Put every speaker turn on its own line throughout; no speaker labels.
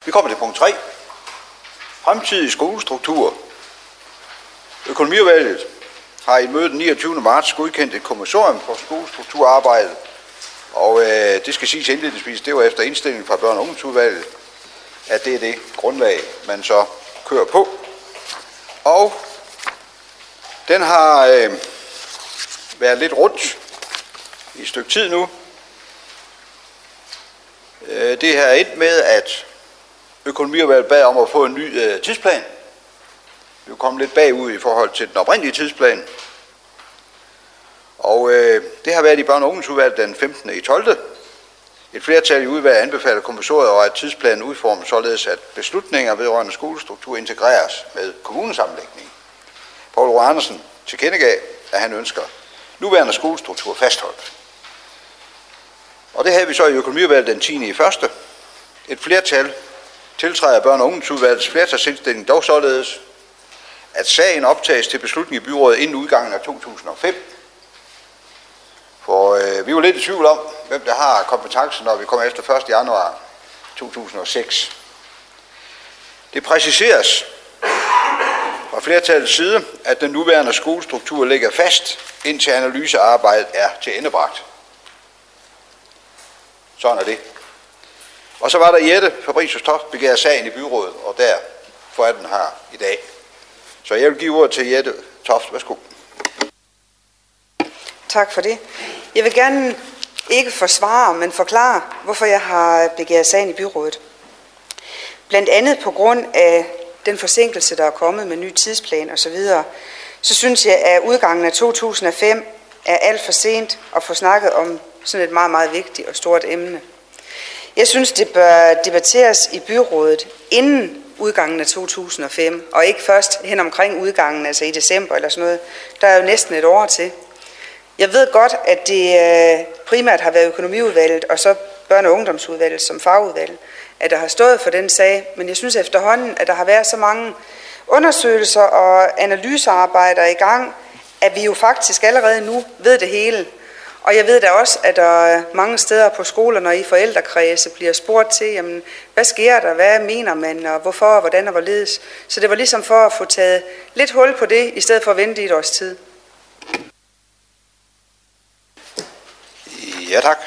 Vi kommer til punkt 3. Fremtidig skolestruktur. Økonomiudvalget har i et møde den 29. marts godkendt et kommissorium for skolestrukturarbejdet. Og det skal siges indledningsvis, det var efter indstilling fra børne- og ungdomsudvalget, at det er det grundlag, man så kører på. Og den har været lidt rundt i et stykke tid nu. Det har endt med, at økonomiudvalget bad om at få en ny tidsplan. Vi er kommet lidt bagud i forhold til den oprindelige tidsplan. Og det har været i børne- og ungdomsudvalget den 15.12. Et flertal i udvalget anbefaler kommissoriet og at tidsplanen udformes således, at beslutninger vedrørende skolestruktur integreres med kommunesammenlægning. Poul Roar Andersen tilkendegav, at han ønsker nuværende skolestruktur fastholdt. Og det havde vi så i økonomiudvalget den 10.1. Et flertal tiltræder børne- og ungdomsudvalgets flertalsindstilling dog således, at sagen optages til beslutning i byrådet inden udgangen af 2005. For vi var lidt i tvivl om, hvem der har kompetencen, når vi kommer efter 1. januar 2006. Det præciseres fra flertallets side, at den nuværende skolestruktur ligger fast, indtil analysearbejdet er til endebragt. Sådan er det. Og så var der Jette Fabricius Toft begærer sagen i byrådet, og derfor er den her i dag. Så jeg vil give ordet til Jette Toft. Værsgo.
Tak for det. Jeg vil gerne ikke forsvare, men forklare, hvorfor jeg har begæret sagen i byrådet. Blandt andet på grund af den forsinkelse, der er kommet med ny tidsplan osv., så synes jeg, at udgangen af 2005 er alt for sent at få snakket om sådan et meget, meget vigtigt og stort emne. Jeg synes, det bør debatteres i byrådet inden udgangen af 2005, og ikke først hen omkring udgangen, altså i december eller sådan noget. Der er jo næsten et år til. Jeg ved godt, at det primært har været økonomiudvalget og så børne- og ungdomsudvalget som fagudvalg, at der har stået for den sag, men jeg synes efterhånden, at der har været så mange undersøgelser og analysearbejder i gang, at vi jo faktisk allerede nu ved det hele. Og jeg ved da også, at der mange steder på skolerne og i forældrekredse bliver spurgt til, jamen, hvad sker der, hvad mener man, og hvorfor, og hvordan og hvorledes. Så det var ligesom for at få taget lidt hul på det, i stedet for at vente i et års tid.
Ja, tak.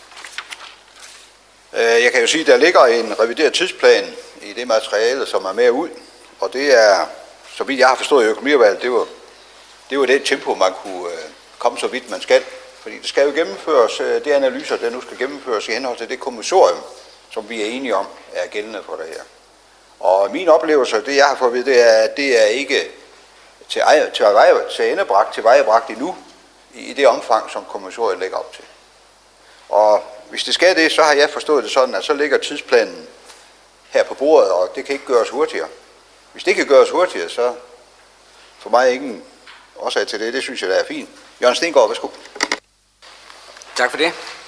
Jeg kan jo sige, at der ligger en revideret tidsplan i det materiale, som er med ud. Og det er, så vidt jeg har forstået i økonomiudvalget, det var det tempo, man kunne komme så vidt man skal. Fordi det skal jo gennemføres, det analyser, der nu skal gennemføres i henhold til det kommissorium, som vi er enige om, er gældende for det her. Og min oplevelse, det jeg har fået at vide, det er, at det er ikke tilvejebragt endnu i det omfang, som kommissoriet lægger op til. Og hvis det skal det, så har jeg forstået det sådan, at så ligger tidsplanen her på bordet, og det kan ikke gøres hurtigere. Hvis det kan gøres hurtigere, så for mig ingen årsag til det. Det synes jeg, der er fint. Jørgen Stengård, værsgo.
Tak for det.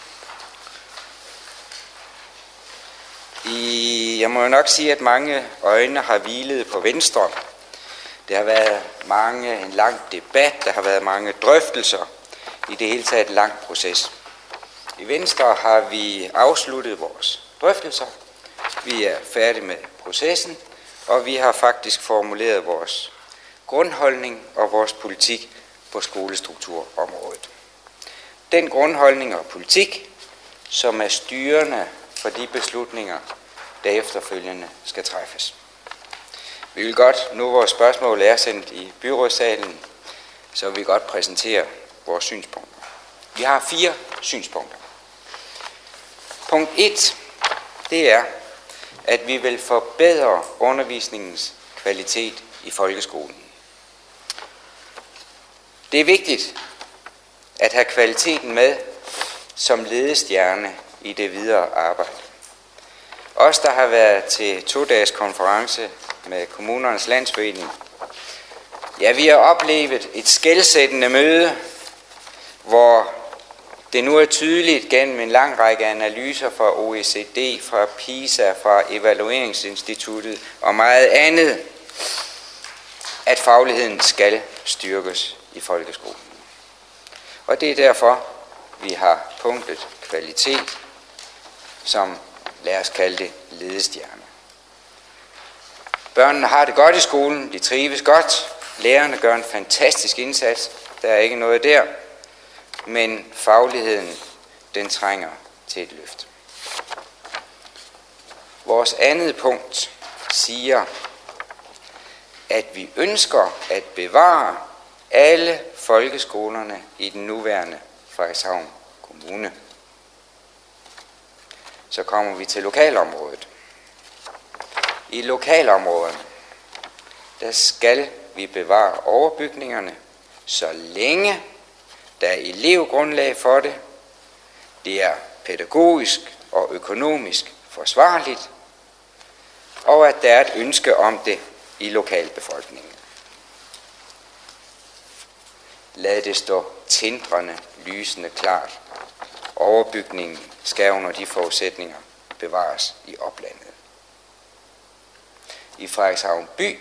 Jeg må jo nok sige, at mange øjne har hvilet på Venstre. Der har været en lang debat, der har været mange drøftelser, i det hele taget en lang proces. I Venstre har vi afsluttet vores drøftelser. Vi er færdige med processen, og vi har faktisk formuleret vores grundholdning og vores politik på skolestrukturområdet. Den grundholdning og politik, som er styrende for de beslutninger, der efterfølgende skal træffes. Vi vil godt, nu vores spørgsmål er sendt i byrådssalen, så vil vi godt præsentere vores synspunkter. Vi har 4 synspunkter. Punkt 1, det er, at vi vil forbedre undervisningens kvalitet i folkeskolen. Det er vigtigt at have kvaliteten med som ledestjerne i det videre arbejde. Os, der har været til 2-dages konference med Kommunernes Landsforening, ja, vi har oplevet et skelsættende møde, hvor det nu er tydeligt gennem en lang række analyser fra OECD, fra PISA, fra Evalueringsinstituttet og meget andet, at fagligheden skal styrkes i folkeskolen. Og det er derfor, vi har punktet kvalitet, som lad os kalde det ledestjerne. Børnene har det godt i skolen, de trives godt, lærerne gør en fantastisk indsats, der er ikke noget der, men fagligheden, den trænger til et løft. Vores andet punkt siger, at vi ønsker at bevare alle folkeskolerne i den nuværende Frederikshavn Kommune. Så kommer vi til lokalområdet. I lokalområderne, der skal vi bevare overbygningerne, så længe der er elevgrundlag for det, det er pædagogisk og økonomisk forsvarligt, og at der er et ønske om det i lokalbefolkningen. Lad det stå tindrende, lysende klart. Overbygningen skal under de forudsætninger bevares i oplandet. I Frederikshavn by,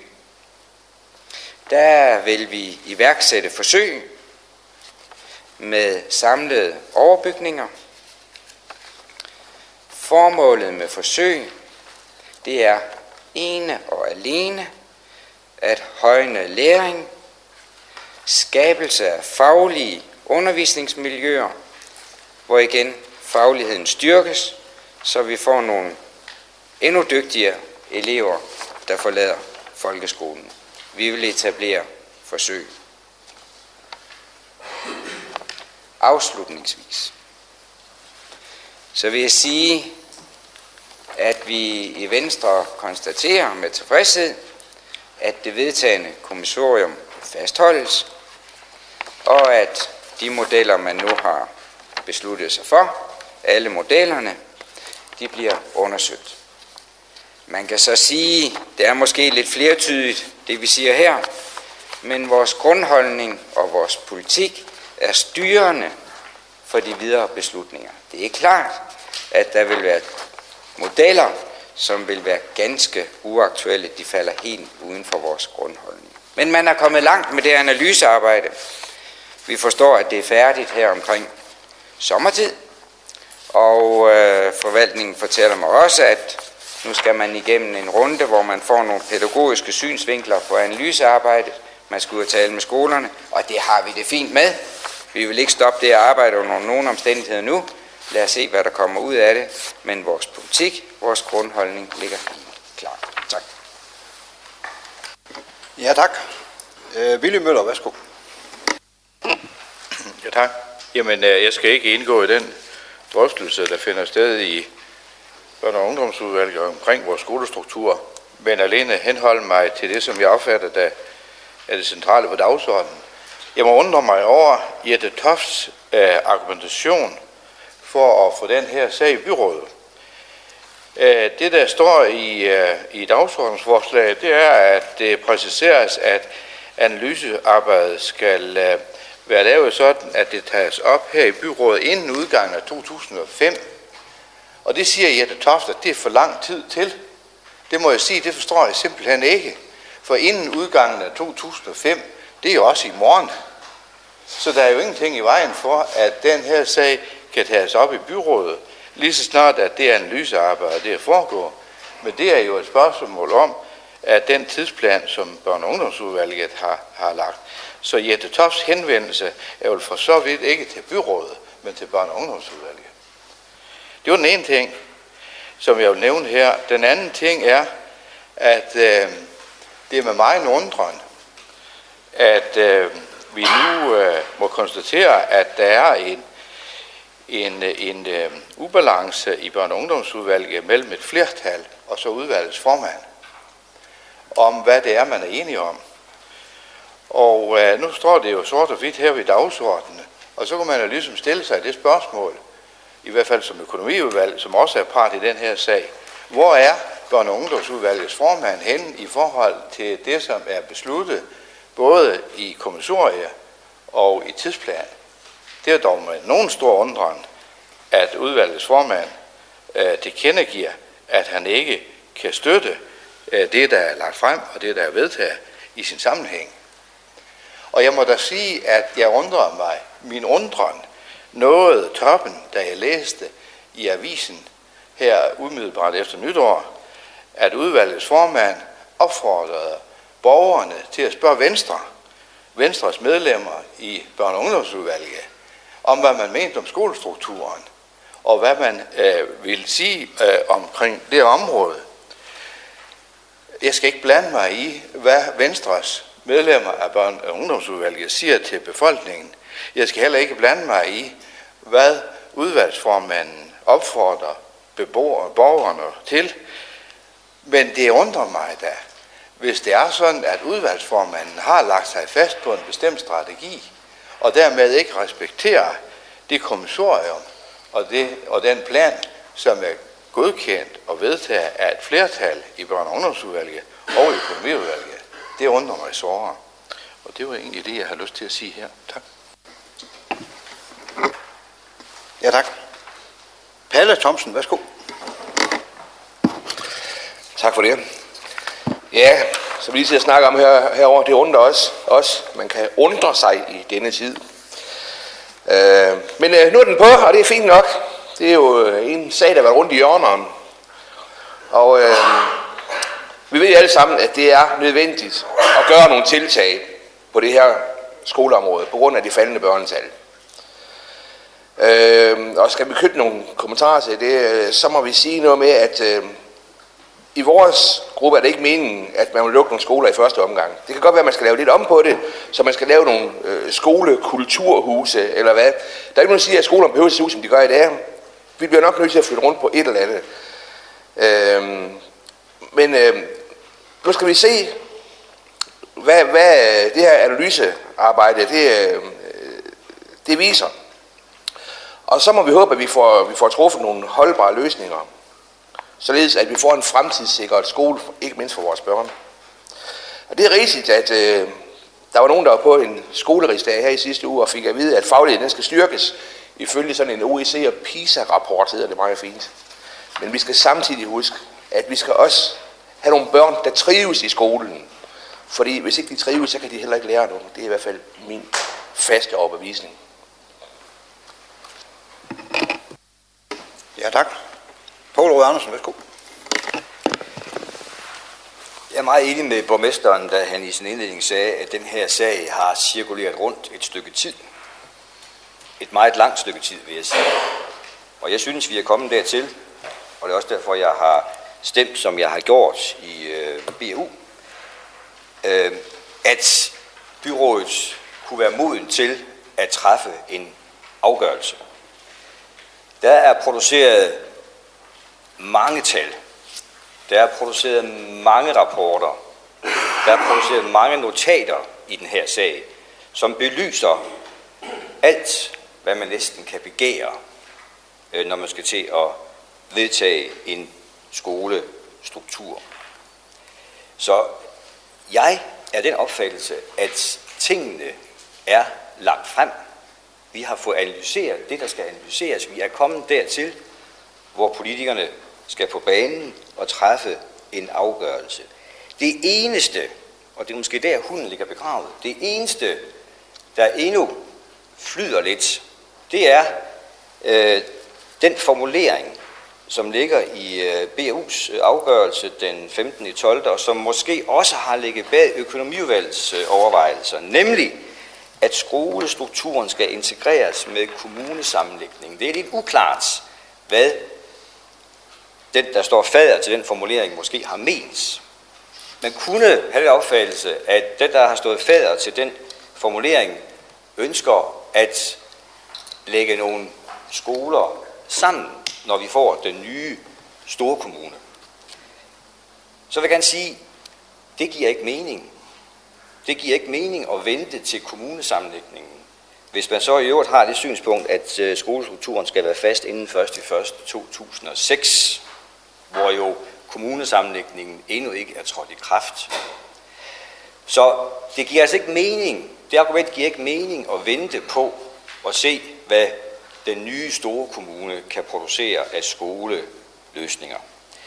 der vil vi iværksætte forsøg med samlede overbygninger. Formålet med forsøg, det er ene og alene at højne læring, skabelse af faglige undervisningsmiljøer, hvor igen fagligheden styrkes, så vi får nogle endnu dygtigere elever, der forlader folkeskolen. Vi vil etablere forsøg. Afslutningsvis, så vil jeg sige, at vi i Venstre konstaterer med tilfredshed, at det vedtagne kommissorium fastholdes, og at de modeller, man nu har besluttet sig for, alle modellerne, de bliver undersøgt. Man kan så sige, det er måske lidt flertydigt, det vi siger her, men vores grundholdning og vores politik er styrende for de videre beslutninger. Det er klart, at der vil være modeller, som vil være ganske uaktuelle. De falder helt uden for vores grundholdning. Men man er kommet langt med det analysearbejde. Vi forstår, at det er færdigt her omkring sommertid, og forvaltningen fortæller mig også, at nu skal man igennem en runde, hvor man får nogle pædagogiske synsvinkler på analysearbejdet. Man skal ud og tale med skolerne, og det har vi det fint med. Vi vil ikke stoppe det arbejde under nogen omstændigheder nu. Lad os se, hvad der kommer ud af det. Men vores politik, vores grundholdning ligger helt klar. Tak.
Ja, tak. Willy Møller, værsgo.
Ja, tak. Jamen, jeg skal ikke indgå i den drøftelse, der finder sted i børne- og ungdomsudvalget omkring vores skolestruktur, men alene henholde mig til det, som jeg opfatter, der er det centrale på dagsordenen. Jeg må undre mig over Jette Tofts argumentation for at få den her sag i byrådet. Det, der står i dagsordensforslaget, det er, at det præciseres, at analysearbejdet skal være lavet sådan, at det tages op her i byrådet inden udgangen af 2005. Og det siger Jette Toft, at det er for lang tid til. Det må jeg sige, det forstår jeg simpelthen ikke. For inden udgangen af 2005, det er jo også i morgen. Så der er jo ingenting i vejen for, at den her sag kan tages op i byrådet, lige så snart, at det analysearbejde det foregår. Men det er jo et spørgsmål om, at den tidsplan, som børne- og ungdomsudvalget har lagt. Så Jette Tofts henvendelse er jo for så vidt ikke til byrådet, men til børne- og ungdomsudvalget. Det var den ene ting, som jeg vil nævne her. Den anden ting er, at det er med mig en undren, at vi nu må konstatere, at der er en ubalance i børne- og ungdomsudvalget mellem et flertal og så udvalgets formand, om hvad det er, man er enige om. Og nu står det jo sort og hvidt her ved dagsordenen, og så kan man jo ligesom stille sig det spørgsmål, i hvert fald som økonomiudvalg, som også er part i den her sag. Hvor er børne- og ungdomsudvalgets formand henne i forhold til det, som er besluttet, både i kommissoriet og i tidsplan? Det er dog med nogen stor undren, at udvalgets formand tilkendegiver, at han ikke kan støtte det, der er lagt frem, og det, der er vedtaget i sin sammenhæng. Og jeg må da sige, at jeg undrer mig, min undren, nåede toppen, da jeg læste i avisen her umiddelbart efter nytår, at udvalgets formand opfordrede borgerne til at spørge Venstres medlemmer i børne- og ungdomsudvalget, om hvad man mente om skolestrukturen, og hvad man ville sige omkring det område. Jeg skal ikke blande mig i, hvad Venstres medlemmer af børne- og ungdomsudvalget siger til befolkningen. Jeg skal heller ikke blande mig i, hvad udvalgsformanden opfordrer borgerne til. Men det undrer mig da, hvis det er sådan, at udvalgsformanden har lagt sig fast på en bestemt strategi, og dermed ikke respekterer det kommissorium og den plan, som er godkendt og vedtaget af et flertal i børne- og ungdomsudvalget og i økonomiudvalget. Det undrer mig såre. Og det var egentlig det, jeg har lyst til at sige her. Tak.
Ja, tak. Palle Thomsen, værsgo.
Tak for det. Ja, som vi lige til at snakke om herover, det undrer også. Man kan undre sig i denne tid. Men nu er den på, og det er fint nok. Det er jo en sag, der har været rundt i hjørnerne. Og vi ved alle sammen, at det er nødvendigt at gøre nogle tiltag på det her skoleområde, på grund af de faldende børnetal. Og skal vi knytte nogle kommentarer til det, så må vi sige noget med, at i vores gruppe er det ikke meningen, at man vil lukke nogle skoler i første omgang. Det kan godt være, at man skal lave lidt om på det, så man skal lave nogle skolekulturhuse, eller hvad. Der er ikke nogen, der siger, at skolerne behøver at se ud, som de gør i dag. Vi bliver nok nødt til at flytte rundt på et eller andet. Men nu skal vi se, hvad det her analysearbejde, det viser. Og så må vi håbe, at vi får truffet nogle holdbare løsninger, således at vi får en fremtidssikret skole, ikke mindst for vores børn. Og det er rigtigt, at der var nogen, der var på en skolerigsdag her i sidste uge og fik at vide, at fagligheden skal styrkes ifølge sådan en OECD- og PISA-rapport, hedder det meget fint. Men vi skal samtidig huske, at vi skal også have nogle børn, der trives i skolen. Fordi hvis ikke de trives, så kan de heller ikke lære noget. Det er i hvert fald min faste overbevisning.
Ja, tak. Poul Rød Andersen, værsgo.
Jeg er meget enig med borgmesteren, da han i sin indledning sagde, at den her sag har cirkuleret rundt et stykke tid. Et meget langt stykke tid, vil jeg sige. Og jeg synes, vi er kommet dertil, og det er også derfor, jeg har stemt, som jeg har gjort i BU, at byrådet kunne være moden til at træffe en afgørelse. Der er produceret mange tal. Der er produceret mange rapporter. Der er produceret mange notater i den her sag, som belyser alt, hvad man næsten kan begære, når man skal til at vedtage en skolestruktur. Så jeg er den opfattelse, at tingene er lagt frem. Vi har fået analyseret det, der skal analyseres. Vi er kommet dertil, hvor politikerne skal på banen og træffe en afgørelse. Det eneste, og det er måske der hunden ligger begravet, det eneste, der endnu flyder lidt, det er den formulering, som ligger i BU's afgørelse den 15.12., og som måske også har ligget bag økonomiudvalgets overvejelser, nemlig at skolestrukturen skal integreres med kommunesammenlægning. Det er lidt uklart, hvad den, der står fader til den formulering, måske har ment. Man kunne have den opfattelse, at den, der har stået fader til den formulering, ønsker at lægge nogle skoler sammen, når vi får den nye store kommune. Så vil jeg gerne sige, det giver ikke mening. Det giver ikke mening at vente til kommunesammenlægningen, hvis man så i øvrigt har det synspunkt, at skolestrukturen skal være fast inden 1.1.2006, hvor jo kommunesammenlægningen endnu ikke er trådt i kraft. Så det giver altså ikke mening, det argument giver ikke mening at vente på at se, hvad den nye store kommune kan producere af skoleløsninger.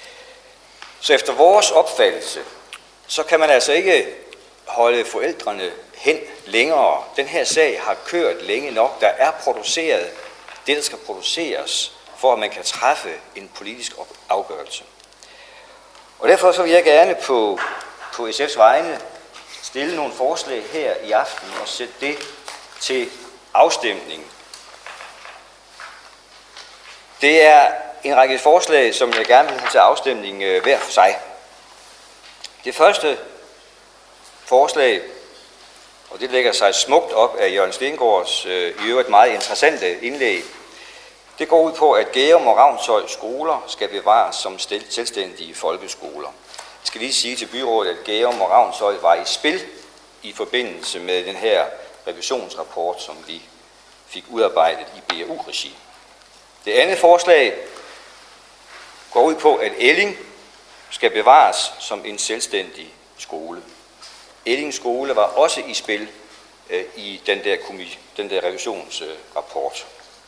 Så efter vores opfattelse, så kan man altså ikke holde forældrene hen længere. Den her sag har kørt længe nok. Der er produceret det, der skal produceres, for at man kan træffe en politisk afgørelse. Og derfor så vil jeg gerne på på SF's vegne stille nogle forslag her i aften og sætte det til afstemning. Det er en række forslag, som jeg gerne vil have til afstemning hver for sig. Det første forslag, og det lægger sig smukt op af Jørgen Stengårds i øvrigt meget interessante indlæg, det går ud på, at Gærum og Ravnshøj skoler skal bevares som selvstændige folkeskoler. Jeg skal lige sige til byrådet, at Gærum og Ravnshøj var i spil i forbindelse med den her revisionsrapport, som vi fik udarbejdet i BAU-regi. Det andet forslag går ud på, at Elling skal bevares som en selvstændig skole. Elling skole var også i spil i den der revisionsrapport.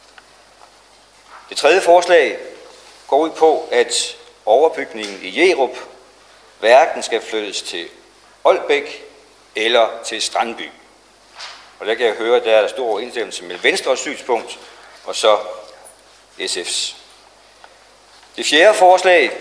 Det tredje forslag går ud på, at overbygningen i Jerup hverken skal flyttes til Ålbæk eller til Strandby. Og der kan jeg høre, at der er stor overensstemmelse mellem Venstres synspunkt og så SF's. Det fjerde forslag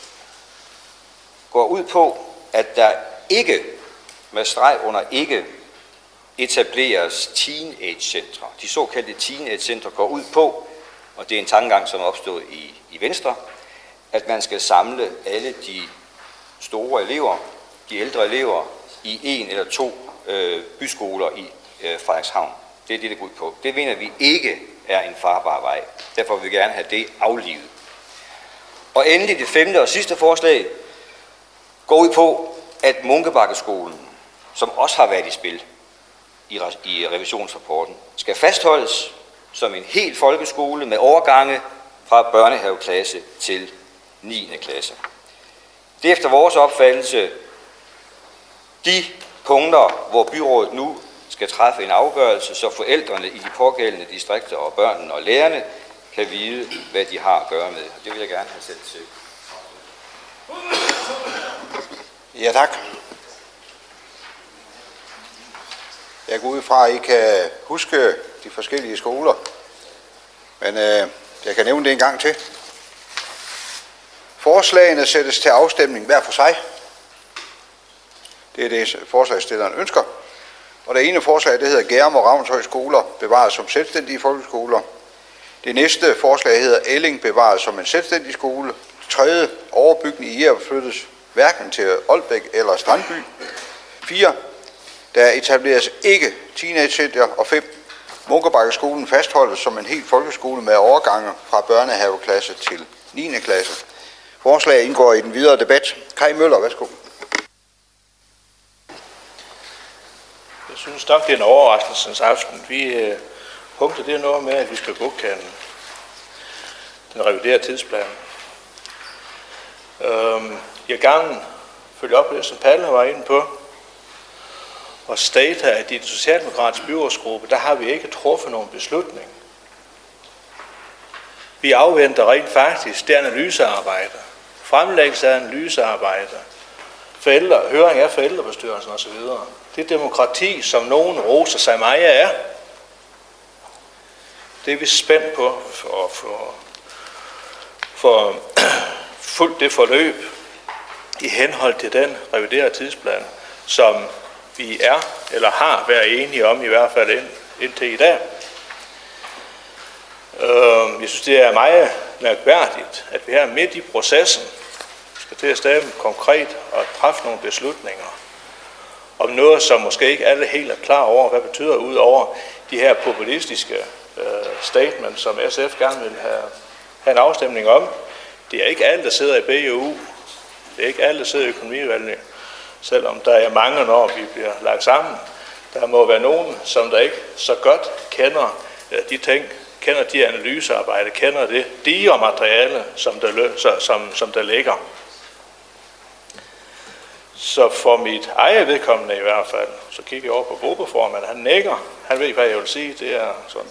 går ud på, at der ikke med streg under ikke etableres teenage-centre. De såkaldte teenage-centre går ud på, og det er en tankegang, som er opstået i Venstre, at man skal samle alle de store elever, de ældre elever, i en eller to byskoler i Frederikshavn. Det er det går ud på. Det mener vi ikke er en farbar vej. Derfor vil vi gerne have det aflivet. Og endelig det femte og sidste forslag går ud på, at Munkebakkeskolen, som også har været i spil i revisionsrapporten, skal fastholdes som en hel folkeskole med overgange fra børnehaveklasse til 9. klasse. Det er efter vores opfattelse de punkter, hvor byrådet nu skal træffe en afgørelse, så forældrene i de pågældende distrikter og børnene og lærerne kan vide, hvad de har at gøre med. Det vil jeg gerne have sendt til.
Ja, tak. Jeg går ud fra, at I kan huske de forskellige skoler, men jeg kan nævne det en gang til. Forslagene sættes til afstemning hver for sig. Det er det, forslagsstilleren ønsker. Og det ene forslag, det hedder Gærum og Ravnshøj skoler bevares som selvstændige folkeskoler. Det næste forslag hedder Elling bevares som en selvstændig skole. Det tredje, overbygning i Jerup flyttes hverken til Ålbæk eller Strandby. 4. Der etableres ikke teenagecenter. Og 5. Munkebakkeskolen fastholdes som en helt folkeskole med overgange fra børnehaveklasse til 9. klasse. Forslaget indgår i den videre debat. Kai Møller, værsgo.
Jeg synes nok, det er en overraskelsens aften. Punktet det er noget med, at vi skal godkende den reviderede tidsplan. Jeg vil gerne følge op på det, som Palle var inde på, og state, at i den socialdemokratiske byrådsgruppe, der har vi ikke truffet nogen beslutning. Vi afventer rent faktisk det analysearbejde, fremlæggelse af analysearbejde, høring af forældrebestyrelsen osv. Det demokrati, som nogen roser sig meget af, det er vi spændt på at få fuldt det forløb i henhold til den reviderede tidsplan, som vi er eller har været enige om, i hvert fald indtil i dag. Jeg synes, det er meget mærkværdigt, at vi her midt i processen skal til at stemme konkret og træffe nogle beslutninger om noget, som måske ikke alle helt er klar over, hvad betyder, ud over de her populistiske statements, som SF gerne vil have en afstemning om. Det er ikke alle, der sidder i BAU. Det er ikke alle, der sidder i økonomiudvalget, selvom der er mange, når vi bliver lagt sammen. Der må være nogen, som der ikke så godt kender de ting, kender de analysearbejde, kender det digre materiale, som der ligger. Så for mit eget vedkommende i hvert fald, så kigger jeg over på gruppeformanden, han nikker, han ved, hvad jeg vil sige, det er sådan.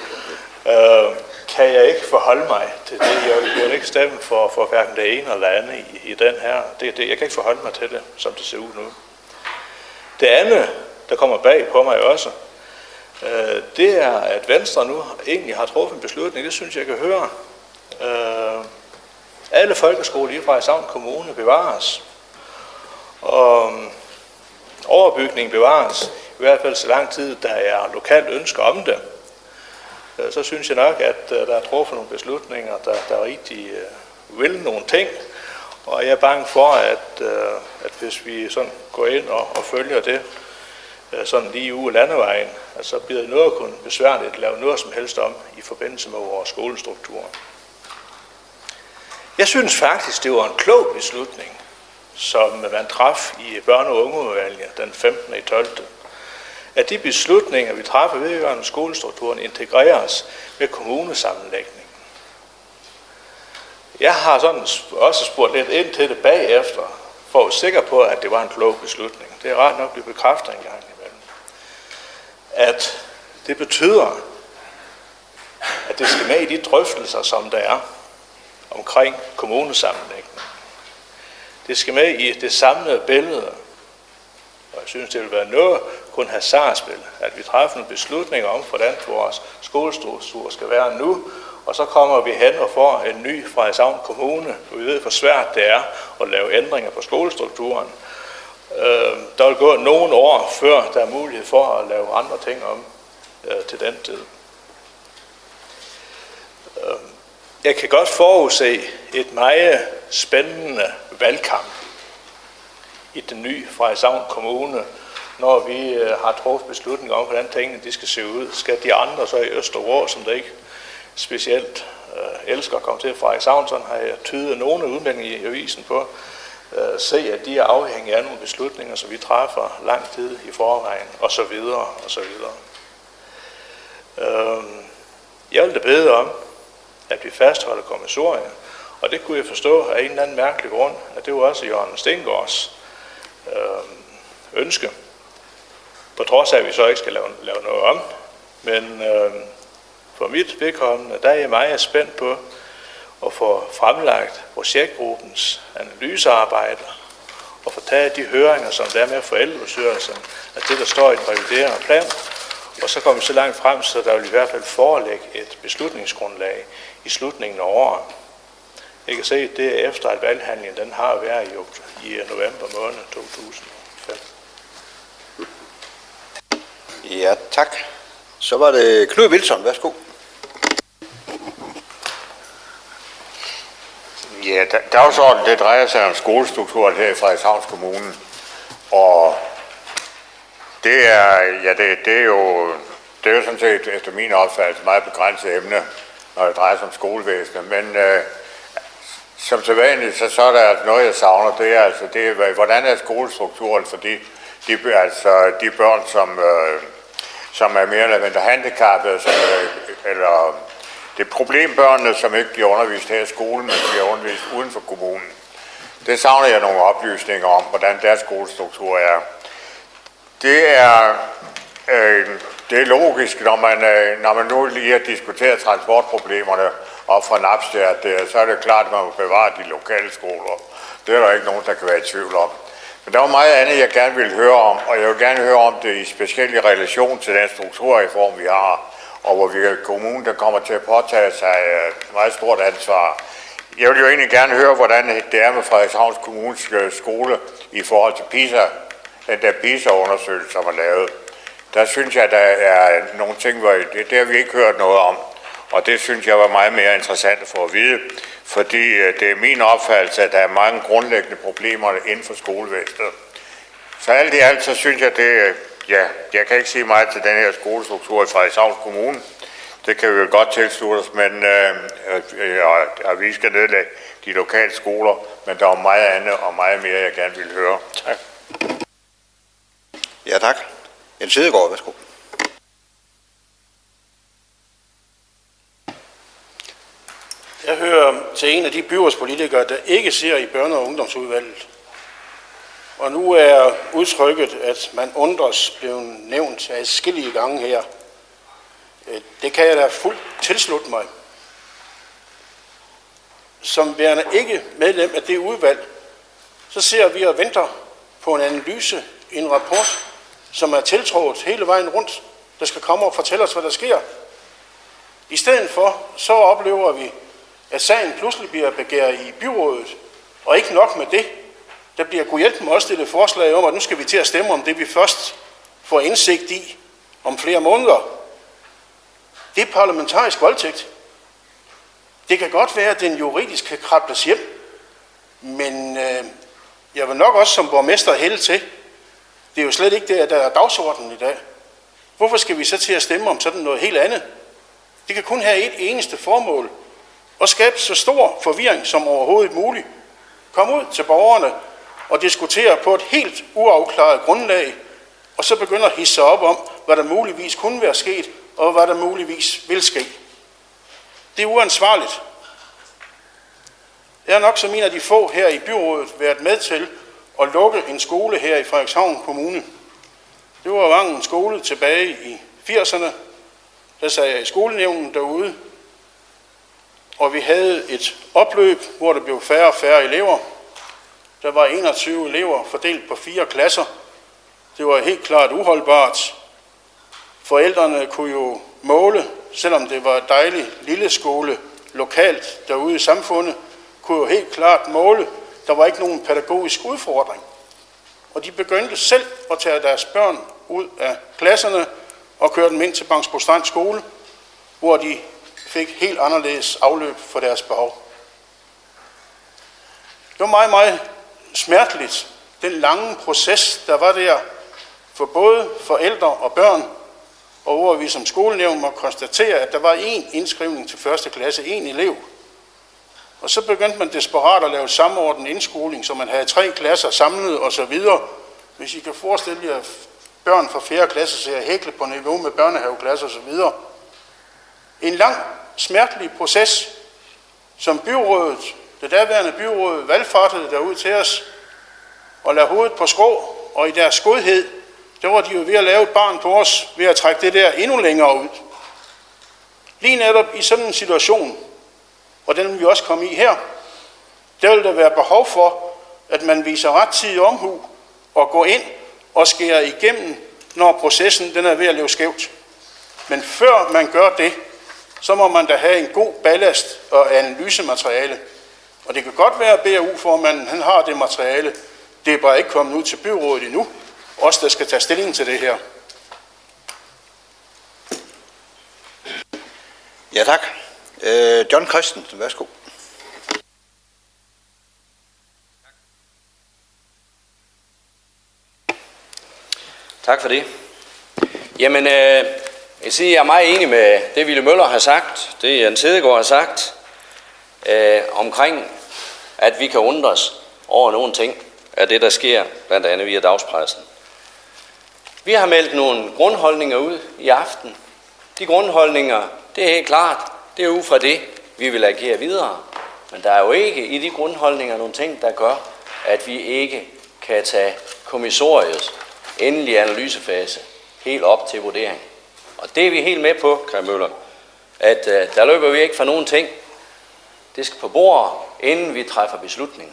Kan jeg ikke forholde mig til det? Jeg vil ikke stemme for hverken det ene eller andet i den her. Jeg kan ikke forholde mig til det, som det ser ud nu. Det andet, der kommer bag på mig også, det er, at Venstre nu egentlig har truffet en beslutning. Det synes jeg kan høre. Alle folkeskoler i Frederikshavn Kommune bevares. Og overbygning bevares, i hvert fald så lang tid, der er lokalt ønske om det. Så synes jeg nok, at der er truffet nogle beslutninger, der rigtig vil nogle ting. Og jeg er bange for, at hvis vi sådan går ind og følger det sådan lige ude af landevejen, at så bliver det noget kun besværligt at lave noget som helst om i forbindelse med vores skolestruktur. Jeg synes faktisk, det var en klog beslutning, som man traf i børne- og ungeudvalget den 15. i 12. At de beslutninger, vi træffer vedrørende skolestrukturen, integreres med kommunesammenlægningen. Jeg har sådan også spurgt lidt ind til det bagefter, for at være sikker på, at det var en klog beslutning. Det er ret nok blevet bekræftet en gang imellem. At det betyder, at det skal med i de drøftelser, som der er omkring kommunesammenlægning. Det skal med i det samlede billede. Og jeg synes, det vil være noget kun hasardspil, at vi træffer nogle beslutninger om, hvordan vores skolestruktur skal være nu, og så kommer vi hen og får en ny Frederikshavn Kommune, og vi ved, hvor svært det er at lave ændringer på skolestrukturen. Der vil gå nogle år, før der er mulighed for at lave andre ting om til den tid. Jeg kan godt forudse et meget spændende valgkamp i den nye Frederikshavn Kommune, når vi har truffet beslutninger om, hvordan tingene de skal se ud. Skal de andre så i Østervrå, som der ikke specielt elsker at komme til Frederikshavn, sådan har jeg tydet nogle udmeldinger i avisen på, se at de er afhængige af nogle beslutninger, som vi træffer lang tid i forvejen, og så videre, og så videre. Jeg vil da bede om, at vi fastholder kommissoriet, og det kunne jeg forstå af en eller anden mærkelig grund, at det var også Jørgen Stengårds ønske. På trods af, at vi så ikke skal lave noget om. Men for mit vedkommende, der er jeg meget spændt på at få fremlagt projektgruppens analysearbejde og få taget de høringer, som der er med forældrebestyrelsen, at det, der står i den reviderede plan, og så kommer vi så langt frem, så der vil i hvert fald forelægge et beslutningsgrundlag i slutningen af året. Jeg kan se, at det er efter, at valghandlingen den har været i november måned 2005.
Ja, tak. Så var det Knud Wilson. Værsgo.
Ja, dagsordenen det drejer sig om skolestrukturen her i Frederikshavns Kommune. Og det er jo sådan set efter min opfattelse meget begrænset emne, når det drejer sig om skolevæsenet. Men som sædvanligt, så er der noget, jeg savner. Det er, hvordan er skolestrukturen for de børn, som er mere eller mindre handicappede, eller det er problembørnene, som ikke bliver undervist her i skolen, men bliver undervist uden for kommunen. Det savner jeg nogle oplysninger om, hvordan deres skolestruktur er. Det er logisk, når man nu lige har diskuteret transportproblemerne op fra Napstjert, så er det klart, at man må bevare de lokale skoler. Det er der ikke nogen, der kan være i tvivl om. Men der var meget andet, jeg gerne ville høre om, og jeg vil gerne høre om det i specielt i relation til den strukturreform, vi har, og hvor vi er kommunen, der kommer til at påtage sig et meget stort ansvar. Jeg vil jo egentlig gerne høre, hvordan det er med Frederikshavns Kommunes skole i forhold til PISA, den der PISA-undersøgelse, som er lavet. Der synes jeg, der er nogle ting, hvor det har vi ikke hørt noget om, og det synes jeg var meget mere interessant at få at vide, fordi det er min opfattelse, at der er mange grundlæggende problemer inden for skolevæsenet. Så alt i alt, så synes jeg, jeg kan ikke sige meget til den her skolestruktur i Frederikshavns Kommune. Det kan vi jo godt tilslutte os, men og vi skal nedlægge de lokale skoler, men der er meget andet og meget mere, jeg gerne vil høre. Tak.
Ja, tak. Jens Hedegaard, værsgo.
Jeg hører til en af de byrådspolitikere, der ikke ser i børne- og ungdomsudvalget. Og nu er udtrykket, at man undres, blevet nævnt adskillige gange her. Det kan jeg da fuldt tilslutte mig. Som værende ikke medlem af det udvalg, så ser vi og venter på en analyse, en rapport, som er tiltrådt hele vejen rundt, der skal komme og fortælle os, hvad der sker. I stedet for, så oplever vi, at sagen pludselig bliver begæret i byrådet, og ikke nok med det. Der bliver gudhjælp med også stillet forslag om, at nu skal vi til at stemme om det, vi først får indsigt i om flere måneder. Det er parlamentarisk voldtægt. Det kan godt være, at den juridisk kan krables hjem, men jeg vil nok også som borgmester hælde til. Det er jo slet ikke det, der er dagsordenen i dag. Hvorfor skal vi så til at stemme om sådan noget helt andet? Det kan kun have et eneste formål. At skabe så stor forvirring som overhovedet muligt. Kom ud til borgerne og diskutere på et helt uafklaret grundlag, og så begynder at hisse sig op om, hvad der muligvis kunne være sket, og hvad der muligvis vil ske. Det er uansvarligt. Jeg er nok som en af de få her i byrådet været med til at lukke en skole her i Frederikshavn Kommune. Det var Vangen skole tilbage i 80'erne. Der sad jeg i skolenævnen derude, og vi havde et opløb, hvor der blev færre og færre elever. Der var 21 elever fordelt på 4 klasser. Det var helt klart uholdbart. Forældrene kunne jo måle, selvom det var et dejligt lille skole lokalt derude i samfundet, kunne jo helt klart måle. Der var ikke nogen pædagogisk udfordring. Og de begyndte selv at tage deres børn ud af klasserne og køre dem ind til Bangsbo Strand skole, hvor de fik helt anderledes afløb for deres behov. Det var meget, meget smerteligt, den lange proces, der var der for både forældre og børn, og hvor vi som skolenævn må konstatere, at der var 1 indskrivning til 1. klasse, 1 elev. Og så begyndte man desperat at lave samordnet indskoling, så man havde 3 klasser samlet osv. Hvis I kan forestille jer børn fra 4. klasse, så er hæklet på niveau med børnehaveklasser osv. En lang, smertelig proces, som byrådet, det daværende byråd, valgfartede derud til os og lade hovedet på skrå, og i deres godhed, der var de jo ved at lave et barn på os, ved at trække det der endnu længere ud. Lige netop i sådan en situation, og den vil vi også komme i her, der vil der være behov for, at man viser rettidig omhu og går ind og skærer igennem, når processen den er ved at leve skævt. Men før man gør det, så må man da have en god ballast og analysemateriale. Og det kan godt være, at BAU-formanden han har det materiale. Det er bare ikke kommet ud til byrådet endnu. Os, der skal tage stilling til det her.
Ja, tak. John Christensen, værsgo.
Tak for det. Jamen, jeg siger, jeg er meget enig med det, Ville Møller har sagt, det Jens Hedegaard har sagt, omkring, at vi kan undres over nogle ting af det, der sker, blandt andet via dagspressen. Vi har meldt nogle grundholdninger ud i aften. De grundholdninger, det er helt klart, det er ud fra det, vi vil agere videre. Men der er jo ikke i de grundholdninger nogle ting, der gør, at vi ikke kan tage kommissoriets endelige analysefase helt op til vurdering. Og det er vi helt med på, Kai Møller, at der løber vi ikke for nogen ting. Det skal på bordet, inden vi træffer beslutninger.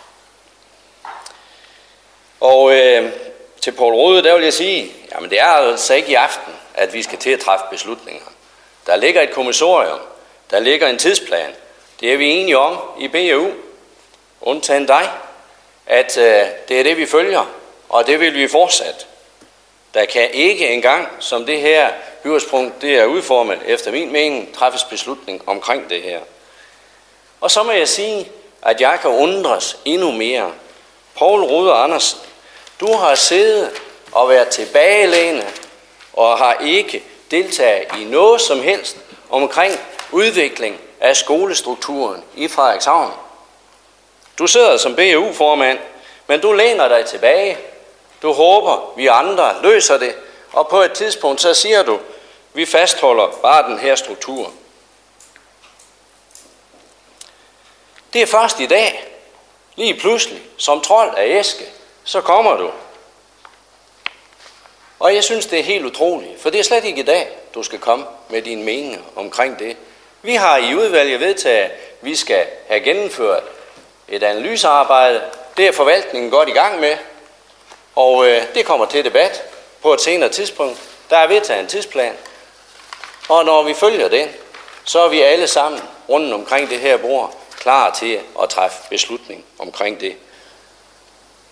Og til Poul Rode, der vil jeg sige, jamen det er altså ikke i aften, at vi skal til at træffe beslutninger. Der ligger et kommissorium, der ligger en tidsplan. Det er vi enige om i BAU, undtagen dig, at det er det, vi følger, og det vil vi fortsat. Der kan ikke engang, som det her byrådspunkt det er udformet, efter min mening, træffes beslutning omkring det her. Og så må jeg sige, at jeg kan undres endnu mere. Poul Rode Andersen, du har siddet og været tilbagelænet og har ikke deltaget i noget som helst omkring udvikling af skolestrukturen i Frederikshavn. Du sidder som BAU-formand, men du læner dig tilbage. Du håber, vi andre løser det, og på et tidspunkt så siger du, vi fastholder bare den her struktur. Det er først i dag, lige pludselig, som trold af æske, så kommer du. Og jeg synes, det er helt utroligt, for det er slet ikke i dag, du skal komme med dine meninger omkring det. Vi har i udvalget vedtaget, at vi skal have gennemført et analysearbejde. Det er forvaltningen godt i gang med, og det kommer til debat på et senere tidspunkt. Der er vedtaget en tidsplan, og når vi følger den, så er vi alle sammen rundt omkring det her bord klar til at træffe beslutning omkring det.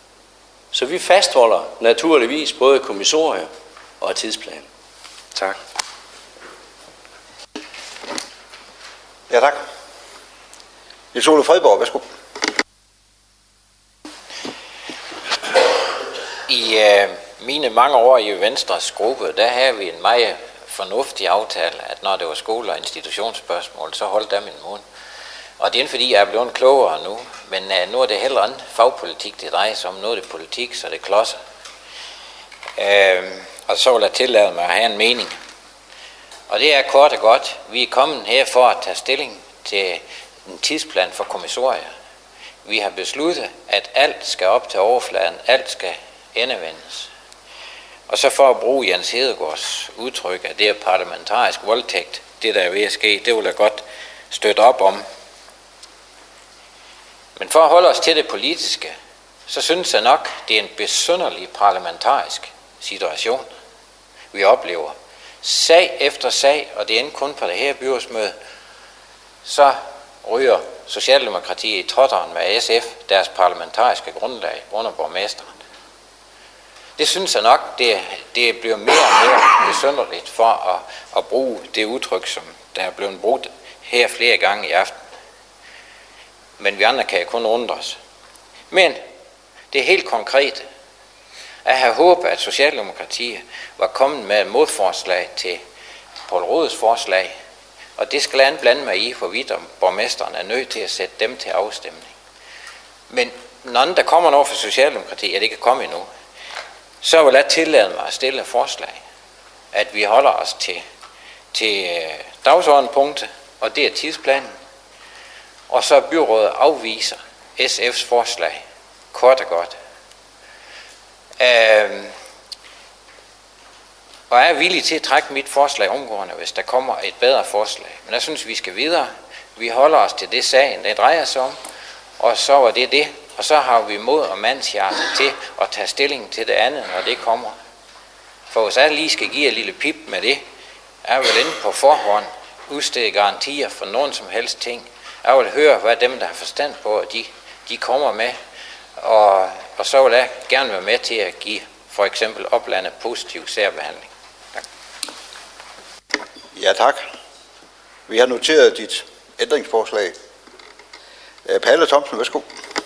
Så vi fastholder naturligvis både kommissorier og tidsplan. Tak.
Ja, tak. Niels Ole Fredborg, værsgo.
I mine mange år i Venstres gruppe, der havde vi en meget fornuftig aftale, at når det var skole- og institutionsspørgsmål, så holdt der min mund. Og det er ikke fordi, jeg er blevet klogere nu, men nu er det heller andet fagpolitik, det drejer sig om. Nu er det politik, så det klodser. Og så vil jeg tillade mig at have en mening. Og det er kort og godt. Vi er kommet her for at tage stilling til en tidsplan for kommissorier. Vi har besluttet, at alt skal op til overfladen, alt skal endevendes. Og så for at bruge Jens Hedegaards udtryk, at det er parlamentarisk voldtægt, det der er ved at ske, det vil jeg godt støtte op om. Men for at holde os til det politiske, så synes jeg nok, det er en besynderlig parlamentarisk situation, vi oplever. Sag efter sag, og det er ikke kun på det her byrådsmøde, så ryger Socialdemokratiet i trotteren med SF, deres parlamentariske grundlag under borgmesteren. Det synes jeg nok, det bliver mere og mere besynderligt for at bruge det udtryk, som der er blevet brugt her flere gange i aften. Men vi andre kan kun undre os. Men det er helt konkret. Jeg har håbet, at Socialdemokratiet var kommet med et modforslag til Poul Rodes forslag, og det skal jeg blande mig i, hvorvidt om borgmesteren er nødt til at sætte dem til afstemning. Men når der kommer noget fra Socialdemokratiet, det kan komme endnu, så vil jeg tillade mig at stille et forslag, at vi holder os til dagsordenspunktet, og det er tidsplanen, og så byrådet afviser SF's forslag, kort og godt. Og jeg er villig til at trække mit forslag omgående, hvis der kommer et bedre forslag. Men jeg synes, vi skal videre. Vi holder os til det sagen, det drejer sig om, og så var det. Og så har vi mod og mandshjerte til at tage stilling til det andet, når det kommer. For hvis jeg lige skal give et lille pip med det, jeg vil inde på forhånd udstede garantier for nogen som helst ting. Jeg vil høre, hvad dem, der har forstand på, at de kommer med. Og så vil jeg gerne være med til at give for eksempel oplandet positiv særbehandling. Tak.
Ja, tak. Vi har noteret dit ændringsforslag. Palle Thomsen, værsgo.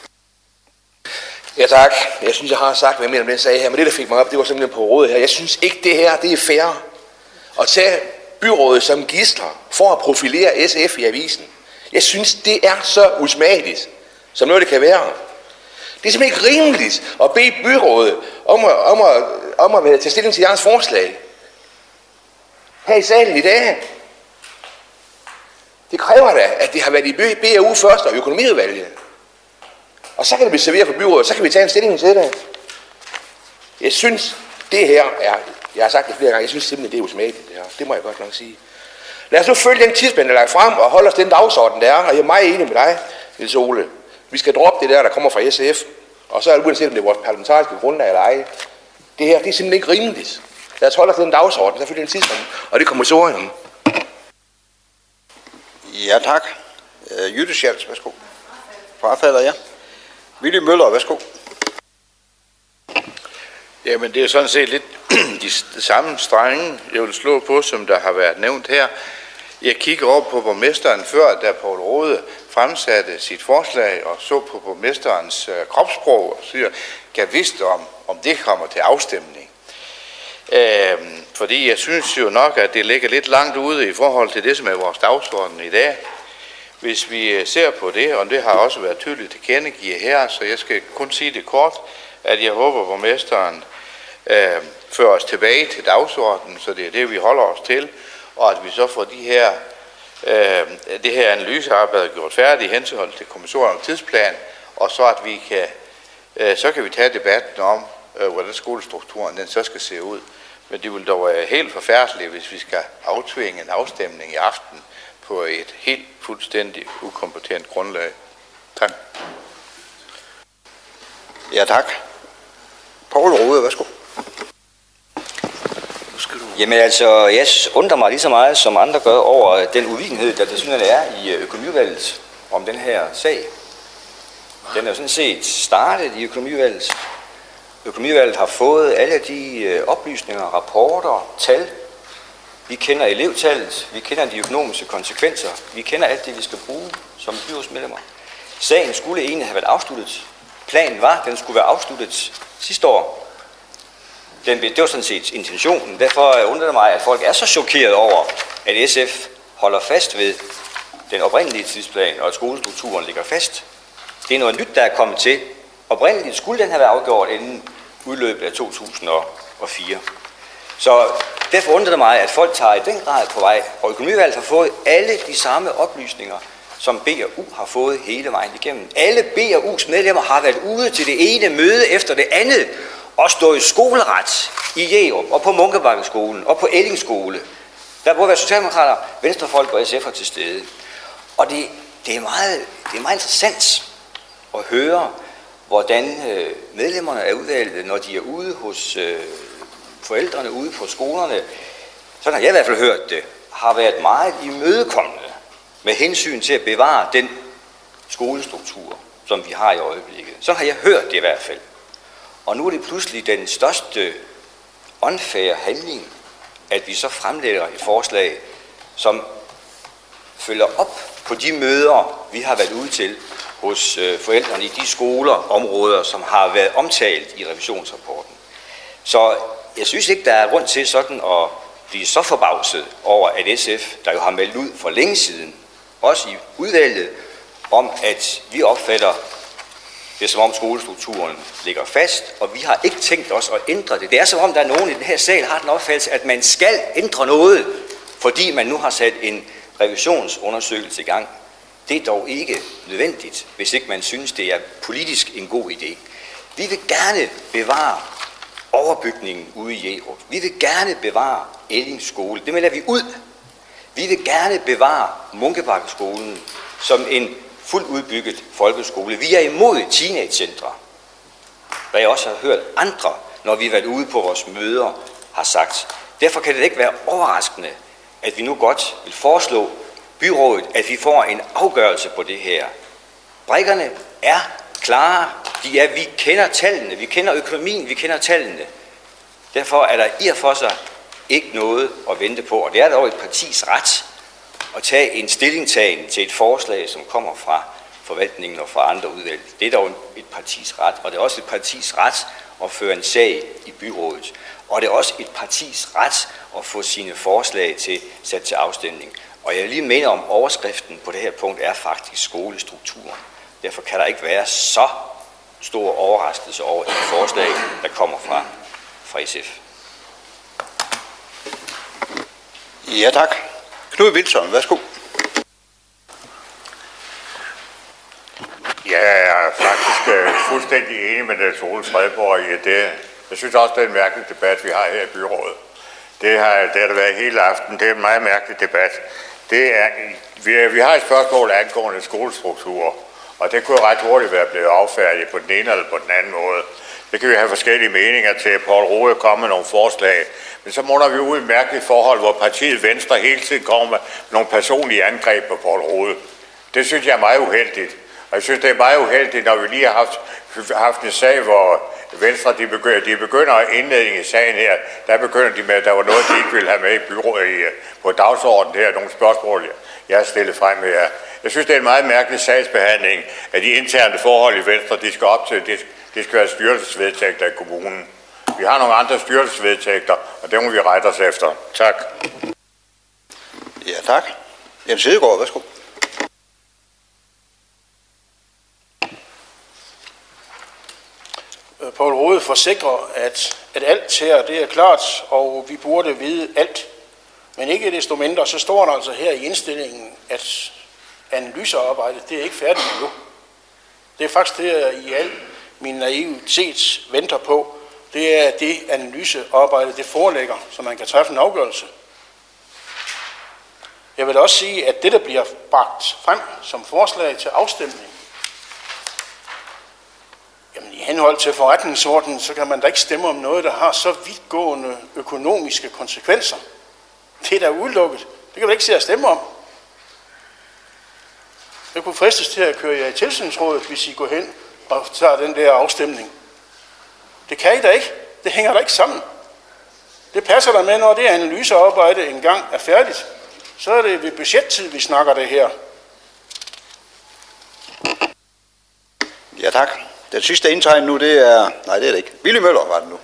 Ja, tak. Jeg synes, jeg har sagt, hvad jeg mener om den sag her, men det, der fik mig op, det var simpelthen på rådet her. Jeg synes ikke, det her det er fair at tage byrådet som gidsler for at profilere SF i avisen. Jeg synes, det er så usmageligt, som noget det kan være. Det er simpelthen ikke rimeligt at bede byrådet om at tage stilling til jeres forslag her i salen i dag. Det kræver da, at det har været i BAU først og økonomiudvalget. Og så kan det blive serveret for byrådet, så kan vi tage en stilling til det. Jeg synes, det her er, jeg har sagt det flere gange, jeg synes simpelthen, det er usmageligt det her. Det må jeg godt nok sige. Lad os nu følge den tidsplan, der er lagt frem, og holde os den dagsorden, der er. Og jeg er meget enig med dig, Niels Ole. Vi skal droppe det der kommer fra SF. Og så er det uanset, om det er vores parlamentariske grundlag eller ej. Det her, det er simpelthen ikke rimeligt. Lad os holde os den dagsorden, så følge den tidsplan. Og det er kommissorium.
Ja, tak. Jytte Schals, værsgo. Frafalder, ja. Willy Møller, værsgo.
Jamen, det er sådan set lidt de samme strenge, jeg vil slå på, som der har været nævnt her. Jeg kigger over på borgmesteren før, da Poul Rode fremsatte sit forslag og så på borgmesterens kropssprog og siger, kan vidste om det kommer til afstemning. Fordi jeg synes jo nok, at det ligger lidt langt ude i forhold til det, som er vores dagsorden i dag. Hvis vi ser på det, og det har også været tydeligt tilkendegivet her, så jeg skal kun sige det kort, at jeg håber, at borgmesteren fører os tilbage til dagsordenen, så det er det, vi holder os til, og at vi så får det her analysearbejde gjort færdigt i henhold til kommissorium og tidsplan, og så at vi så kan vi tage debatten om, hvordan skolestrukturen den så skal se ud. Men det vil dog være helt forfærdeligt, hvis vi skal aftvinge en afstemning i aften på et helt fuldstændig ukompetent grundlag. Tak.
Ja, tak. Poul Rode, værsgo.
Jamen altså, jeg undrer mig lige så meget, som andre gør, over den uvidenhed, der desværre er i økonomiudvalget om den her sag. Den er jo sådan set startet i økonomiudvalget. økonomivalget har fået alle de oplysninger, rapporter, tal. Vi kender elevtallet, vi kender de økonomiske konsekvenser, vi kender alt det, vi skal bruge som byrådsmedlemmer. Sagen skulle egentlig have været afsluttet. Planen var, at den skulle være afsluttet sidste år. Det var sådan set intentionen. Derfor undrer det mig, at folk er så chokeret over, at SF holder fast ved den oprindelige tidsplan, og at skolestrukturen ligger fast. Det er noget nyt, der er kommet til. Oprindeligt skulle den have været afgjort inden udløbet af 2004. Så derfor undrer det mig, at folk tager i den grad på vej, og økonomivalget har fået alle de samme oplysninger, som B&U har fået hele vejen igennem. Alle B&U's medlemmer har været ude til det ene møde efter det andet, og stået i skoleret i Jerup, og på Munkebakkeskolen, og på Elling skole. Der både være socialdemokrater, venstrefolk og SF'er til stede. Og det er meget interessant at høre, hvordan medlemmerne er udvalgt, når de er ude hos forældrene, ude på skolerne. Sådan har jeg i hvert fald hørt det, har været meget imødekommende med hensyn til at bevare den skolestruktur, som vi har i øjeblikket. Sådan har jeg hørt det i hvert fald. Og nu er det pludselig den største unfair handling, at vi så fremlægger et forslag, som følger op på de møder, vi har været ude til hos forældrene i de skoler, områder, som har været omtalt i revisionsrapporten. Så jeg synes ikke, der er grund til sådan at blive så forbavset over, at SF, der jo har meldt ud for længe siden, også i udvalget, om at vi opfatter det som om skolestrukturen ligger fast, og vi har ikke tænkt os at ændre det. Det er som om, der er nogen i den her sal, har den opfattelse, at man skal ændre noget, fordi man nu har sat en revisionsundersøgelse i gang. Det er dog ikke nødvendigt, hvis ikke man synes, det er politisk en god idé. Vi vil gerne bevare overbygningen ude i Jerup. Vi vil gerne bevare Elling skole. Det melder vi ud. Vi vil gerne bevare Munkebakkeskolen som en fuldt udbygget folkeskole. Vi er imod teenagecentre, hvad jeg også har hørt andre, når vi har været ude på vores møder, har sagt. Derfor kan det ikke være overraskende, at vi nu godt vil foreslå byrådet, at vi får en afgørelse på det her. Brikkerne er klare. Vi kender tallene, vi kender økonomien, vi kender tallene. Derfor er der i og for sig ikke noget at vente på, og det er dog et partis ret at tage en stillingtagen til et forslag, som kommer fra forvaltningen og fra andre udvalg. Det er dog et partis ret, og det er også et partis ret at føre en sag i byrådet. Og det er også et partis ret at få sine forslag sat til afstemning. Og jeg vil lige minde om, overskriften på det her punkt er faktisk skolestrukturen. Derfor kan der ikke være så stor overraskelse over et forslag, der kommer fra SF.
Ja, tak. Knud Wilson, værsgo.
Ja, jeg er faktisk fuldstændig enig med Niels Ole Fredborg i det. Jeg synes også, det er en mærkelig debat, vi har her i byrådet. Det har været hele aften. Det er en meget mærkelig debat. Vi har et spørgsmål angående skolestruktur, og det kunne ret hurtigt være blevet affærdigt på den ene eller på den anden måde. Det kan vi have forskellige meninger til. Poul Rode kommer med nogle forslag. Men så munder vi ud i et mærkeligt forhold, hvor partiet Venstre hele tiden kommer med nogle personlige angreb på Poul Rode. Det synes jeg er meget uheldigt. Og jeg synes, det er meget uheldigt, når vi lige har haft en sag, hvor Venstre de begynder indledningen i sagen her. Der begynder de med, at der var noget, de ikke ville have med i byrådet på dagsordenen her. Nogle spørgsmål, jeg har stillet frem her. Jeg synes, det er en meget mærkelig sagsbehandling af de interne forhold i Venstre. De skal op til, det skal være styrelsesvedtægter i kommunen. Vi har nogle andre styrelsesvedtægter, og det må vi rette os efter. Tak.
Ja, tak. Jens Hedegaard, værsgo.
Poul Rode forsikrer, at alt her det er klart, og vi burde vide alt. Men ikke desto mindre, så står der altså her i indstillingen, at analysearbejdet, det er ikke færdigt endnu. Det er faktisk det, jeg i al min naivitet venter på. Det er det analysearbejde, det forelægger, så man kan træffe en afgørelse. Jeg vil også sige, at det, der bliver bragt frem som forslag til afstemning, jamen i henhold til forretningsordenen, så kan man da ikke stemme om noget, der har så vidtgående økonomiske konsekvenser. Det er da udelukket. Det kan du ikke se at stemme om. Jeg kunne fristes til at køre jer i tilsynsrådet, hvis I går hen og tager den der afstemning. Det kan I da ikke. Det hænger da ikke sammen. Det passer der med, når det analysearbejde engang er færdigt. Så er det ved budgettid, vi snakker det her.
Ja, tak. Den sidste indtegn nu, det er... Nej, det er det ikke. Willy Møller var det nu.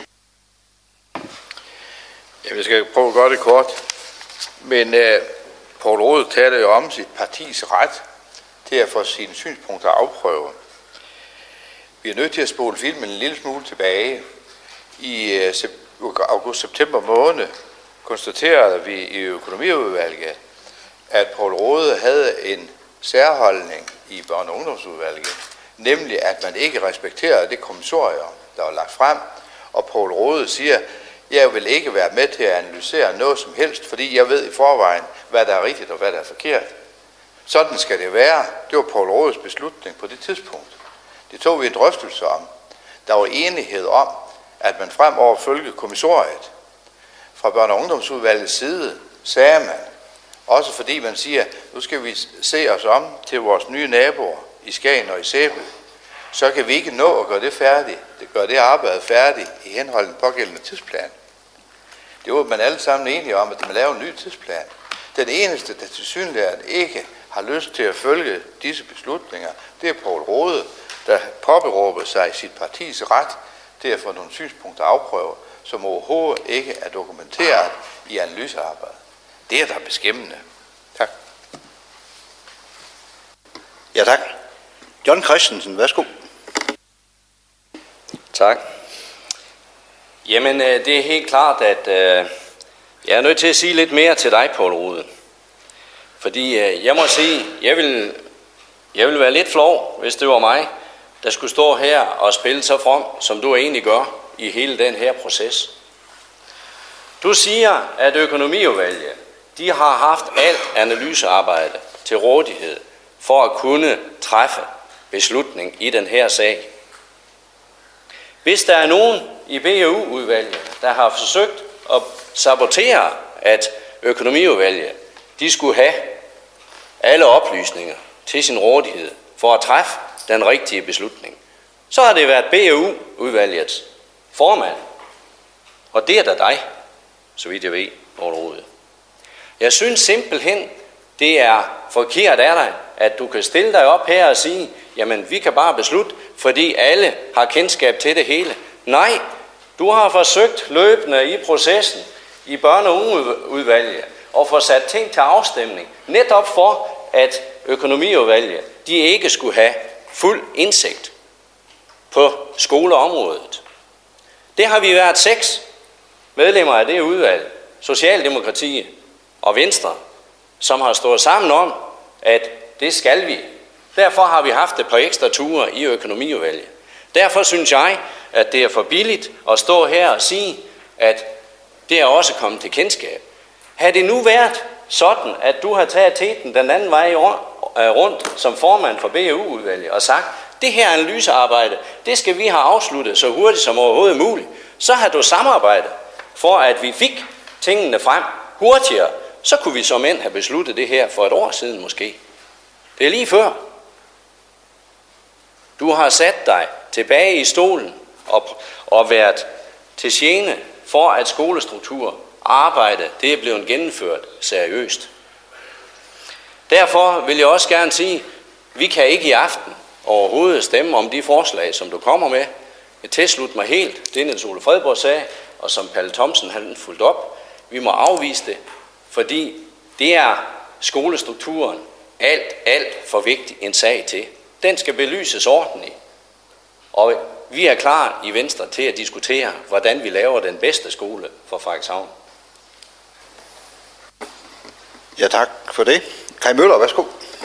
Ja, vi skal prøve at gøre det kort. Men Poul Rode taler jo om sit partis ret til at få sine synspunkter afprøvet. Vi er nødt til at spole filmen en lille smule tilbage. I august-september måned konstaterede vi i økonomiudvalget, at Poul Rode havde en særholdning i børne- og ungdomsudvalget, nemlig at man ikke respekterede det kommissorium, der var lagt frem, og Poul Rode siger, jeg vil ikke være med til at analysere noget som helst, fordi jeg ved i forvejen, hvad der er rigtigt og hvad der er forkert. Sådan skal det være. Det var Poul Rodes beslutning på det tidspunkt. Det tog vi en drøftelse om. Der var enighed om, at man fremover følge kommissoriet. Fra børne- og ungdomsudvalgets side sagde man, også fordi man siger, nu skal vi se os om til vores nye naboer i Skagen og i Sæbel, så kan vi ikke nå at gøre det færdigt. Det gør det arbejde færdigt i henhold til den pågældende tidsplan. Det var man alle sammen enige om, at man laver en ny tidsplan. Den eneste, der tilsyneladende ikke har lyst til at følge disse beslutninger, det er Poul Rode, der påberåber sig sit partis ret til at få nogle synspunkter afprøvet, som overhovedet ikke er dokumenteret i analysearbejdet. Det er da beskæmmende. Tak.
Ja, tak. John Christensen, værsgo.
Tak. Jamen, det er helt klart, at jeg er nødt til at sige lidt mere til dig, Poul Rode. Fordi jeg må sige, jeg vil være lidt flov, hvis det var mig, der skulle stå her og spille så from, som du egentlig gør i hele den her proces. Du siger, at økonomiudvalget, de har haft alt analysearbejde til rådighed for at kunne træffe beslutning i den her sag. Hvis der er nogen i BU-udvalget, der har forsøgt at sabotere, at økonomiudvalget, de skulle have alle oplysninger til sin rådighed for at træffe den rigtige beslutning, så har det været BU-udvalgets formand. Og det er da dig, så vidt jeg ved, Poul Rode. Jeg synes simpelthen, det er forkert af dig, at du kan stille dig op her og sige, jamen vi kan bare beslutte, fordi alle har kendskab til det hele. Nej, du har forsøgt løbende i processen i børne- og ungeudvalget og få sat ting til afstemning, netop for, at økonomiudvalget, de ikke skulle have fuld indsigt på skoleområdet. Det har vi været 6 medlemmer af det udvalg, Socialdemokratiet og Venstre, som har stået sammen om, at det skal vi. Derfor har vi haft et par ekstra ture i økonomiudvalget. Derfor synes jeg, at det er for billigt at stå her og sige, at det er også kommet til kendskab. Havde det nu været sådan, at du har taget teten den anden vej rundt som formand for BU-udvalget og sagt, det her analysearbejde, det skal vi have afsluttet så hurtigt som overhovedet muligt, så har du samarbejdet for, at vi fik tingene frem hurtigere, så kunne vi som end have besluttet det her for et år siden måske. Det er lige før. Du har sat dig tilbage i stolen og været til gene for, at skolestruktur arbejde, det er blevet gennemført seriøst. Derfor vil jeg også gerne sige, at vi kan ikke i aften overhovedet stemme om de forslag, som du kommer med. Jeg tilslutter mig helt det, Niels Ole Fredborg sagde, og som Palle Thomsen han fulgte op. Vi må afvise det, fordi det er skolestrukturen alt for vigtig en sag til. Den skal belyses ordentligt. Og vi er klar i Venstre til at diskutere, hvordan vi laver den bedste skole for Frederikshavn.
Ja, tak for det. Kai Møller, værsgo.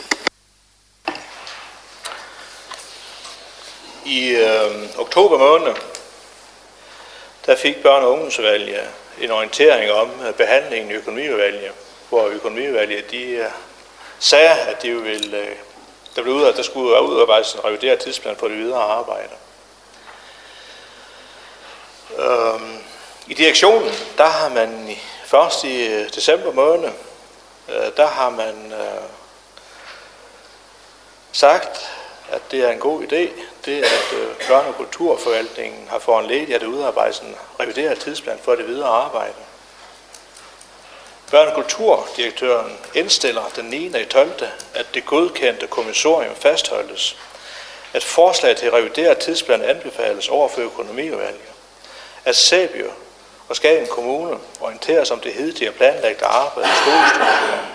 I oktober måned, der fik børne- og ungdomsudvalget en orientering om behandlingen i økonomiudvalget, hvor økonomiudvalget de sagde, at de ville, der skulle udarbejdes en revideret tidsplan for det videre arbejde. I direktionen, der har man først i december måned, der har man sagt, at det er en god idé, det at børne- og kulturforvaltningen har foranlediget at udarbejde en revideret tidsplan for det videre arbejde. Børne- og kulturdirektøren indstiller den 9.12., at det godkendte kommissorium fastholdes, at forslag til revideret tidsplan anbefales over for økonomiudvalget, at Sæby og Skagen Kommune orienteres om det hidtidige planlagte arbejde i skolestrukturen.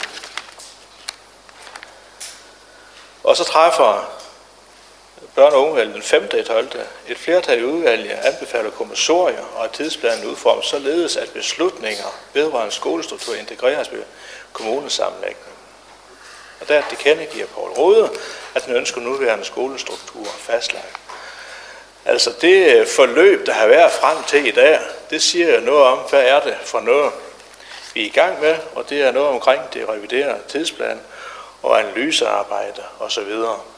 Og så træffer børne- og ungeudvalget den 5.12. Et flertal i udvalget anbefaler kommissorier, og at tidsplanen udformes således, at beslutninger vedrørende skolestruktur integreres ved kommunesammenlægning. Og der tilkendegiver Poul Rode, at den ønsker nuværende skolestruktur fastlagt. Altså det forløb, der har været frem til i dag, det siger noget om, hvad er det for noget, vi er i gang med, og det er noget omkring det reviderede tidsplan og analysearbejde osv.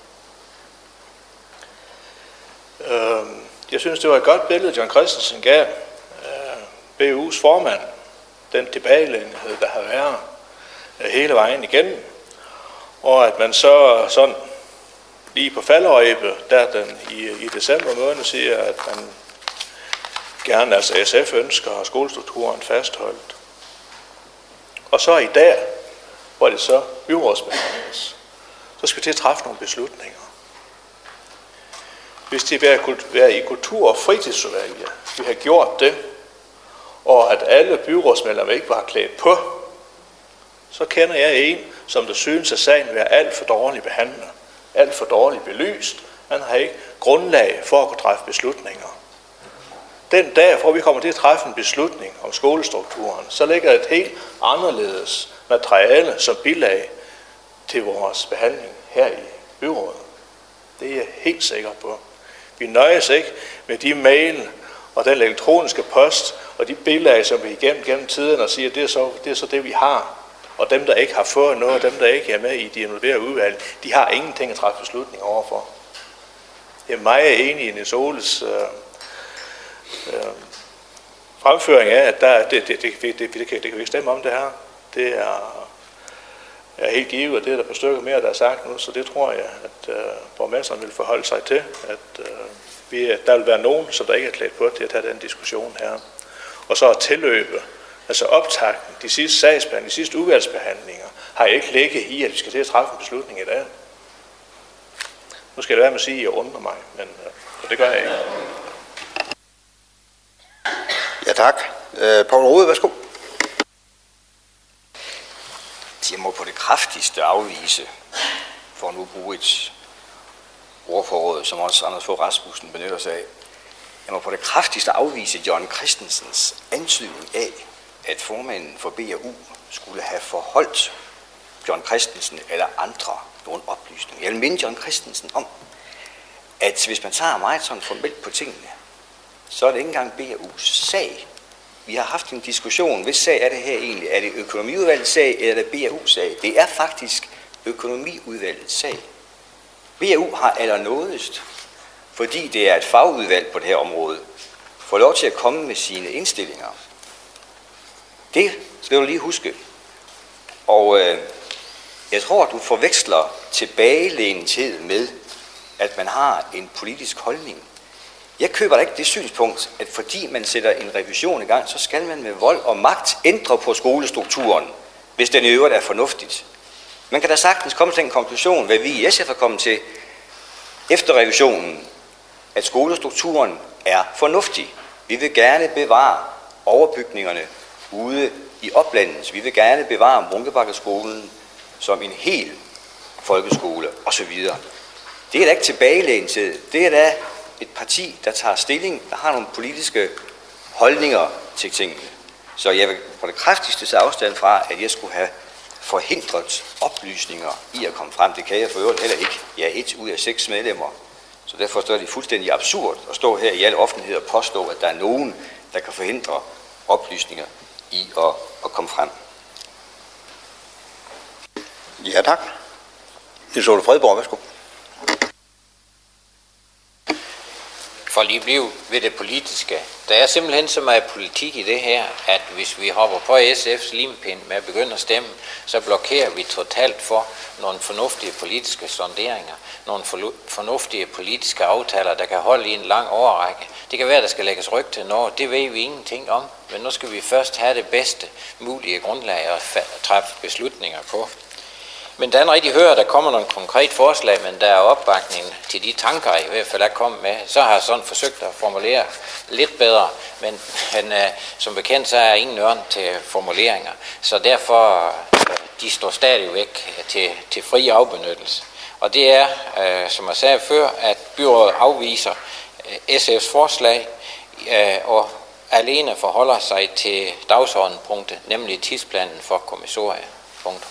Jeg synes, det var et godt billede, John Christensen gav BU's formand, den tilbagelændighed, der har været hele vejen igennem, og at man så sådan lige på faldøjebet, der den i december måned siger, at man gerne, altså SF ønsker skolestrukturen fastholdt. Og så i dag, hvor det så byrådsbehandles, så skal vi til at træffe nogle beslutninger. Hvis det være i kultur- og fritidsudvalget, vi har gjort det, og at alle byrådsmedlemmer ikke var klædt på, så kender jeg en, som der synes, at sagen vil være alt for dårligt behandlet, alt for dårligt belyst. Man har ikke grundlag for at kunne træffe beslutninger. Den dag, hvor vi kommer til at træffe en beslutning om skolestrukturen, så ligger et helt anderledes materiale som bilag til vores behandling her i byrådet. Det er jeg helt sikker på. Vi nøjes ikke med de mail og den elektroniske post og de bilag, som vi gennem tiden og siger, det er så det, vi har. Og dem, der ikke har fået noget, dem, der ikke er med i de involverede udvalg, de har ingenting at træffe beslutninger overfor. Jeg er meget enig i Niels Oles fremføring af, at det kan vi ikke stemme om det her. Det er helt givet, og det er der på stykker mere, der er sagt nu, så det tror jeg, at borgmesteren vil forholde sig til, at der vil være nogen, som der ikke er klædt på til at tage den diskussion her. Og så at tilløbe, altså optakten, de sidste sagsbehandlinger, de sidste udvalgsbehandlinger, har jeg ikke ligget i, at vi skal til at træffe en beslutning i dag. Nu skal det være med at sige, at jeg undrer mig, men det gør jeg ikke.
Ja, tak. Poul Rode, værsgo.
Jeg må på det kraftigste afvise, for at nu bruge et ordforråd, som også Anders Fogh Rasmussen benytter sig af. Jeg må på det kraftigste afvise John Christensens antydning af, at formanden for BAU skulle have forholdt John Christensen eller andre nogle oplysninger. Jeg vil minde John Christensen om, at hvis man tager meget sådan formelt på tingene, så er det ikke engang BAU's sag. Vi har haft en diskussion, hvis sag er det her egentlig? Er det økonomiudvalgets sag, eller er det BAU's sag? Det er faktisk økonomiudvalgets sag. BAU har allernådigst, fordi det er et fagudvalg på det her område, får lov til at komme med sine indstillinger. Det skal du lige huske. Og jeg tror, du forveksler tilbagelænethed med, at man har en politisk holdning. Jeg køber da ikke det synspunkt, at fordi man sætter en revision i gang, så skal man med vold og magt ændre på skolestrukturen, hvis den i øvrigt er fornuftigt. Man kan da sagtens komme til en konklusion, hvad vi i SF er kommet til efter revisionen, at skolestrukturen er fornuftig. Vi vil gerne bevare overbygningerne ude i oplandet. Vi vil gerne bevare Munkebakkeskolen som en hel folkeskole osv. Det er da ikke tilbagelænethed. Det er da et parti, der tager stilling, der har nogle politiske holdninger til tingene. Så jeg vil på det kraftigste tage afstand fra, at jeg skulle have forhindret oplysninger i at komme frem. Det kan jeg for øvrigt heller ikke. Jeg er 1 ud af 6 medlemmer. Så derfor står det fuldstændig absurd at stå her i al offentlighed og påstå, at der er nogen, der kan forhindre oplysninger i at komme frem.
Ja, tak. Niels Ole Fredborg, værsgo.
for lige blive ved det politiske. Der er simpelthen så meget politik i det her, at hvis vi hopper på SF's limpind med at begynde at stemme, så blokerer vi totalt for nogle fornuftige politiske sonderinger, nogle fornuftige politiske aftaler, der kan holde i en lang årrække. Det kan være, der skal lægges ryg til noget, det ved vi ingenting om, men nu skal vi først have det bedste mulige grundlag at træffe beslutninger på. Men Dan rigtig hører, at der kommer nogle konkret forslag, men der er opbakning til de tanker, i hvert fald er kommet med. Så har jeg sådan forsøgt at formulere lidt bedre, men som bekendt, så er jeg ingen ørn til formuleringer. Så derfor, de står stadigvæk til fri afbenyttelse. Og det er, som jeg sagde før, at byrådet afviser SF's forslag og alene forholder sig til dagsordenspunktet, nemlig tidsplanen for kommissoriet. Punkt.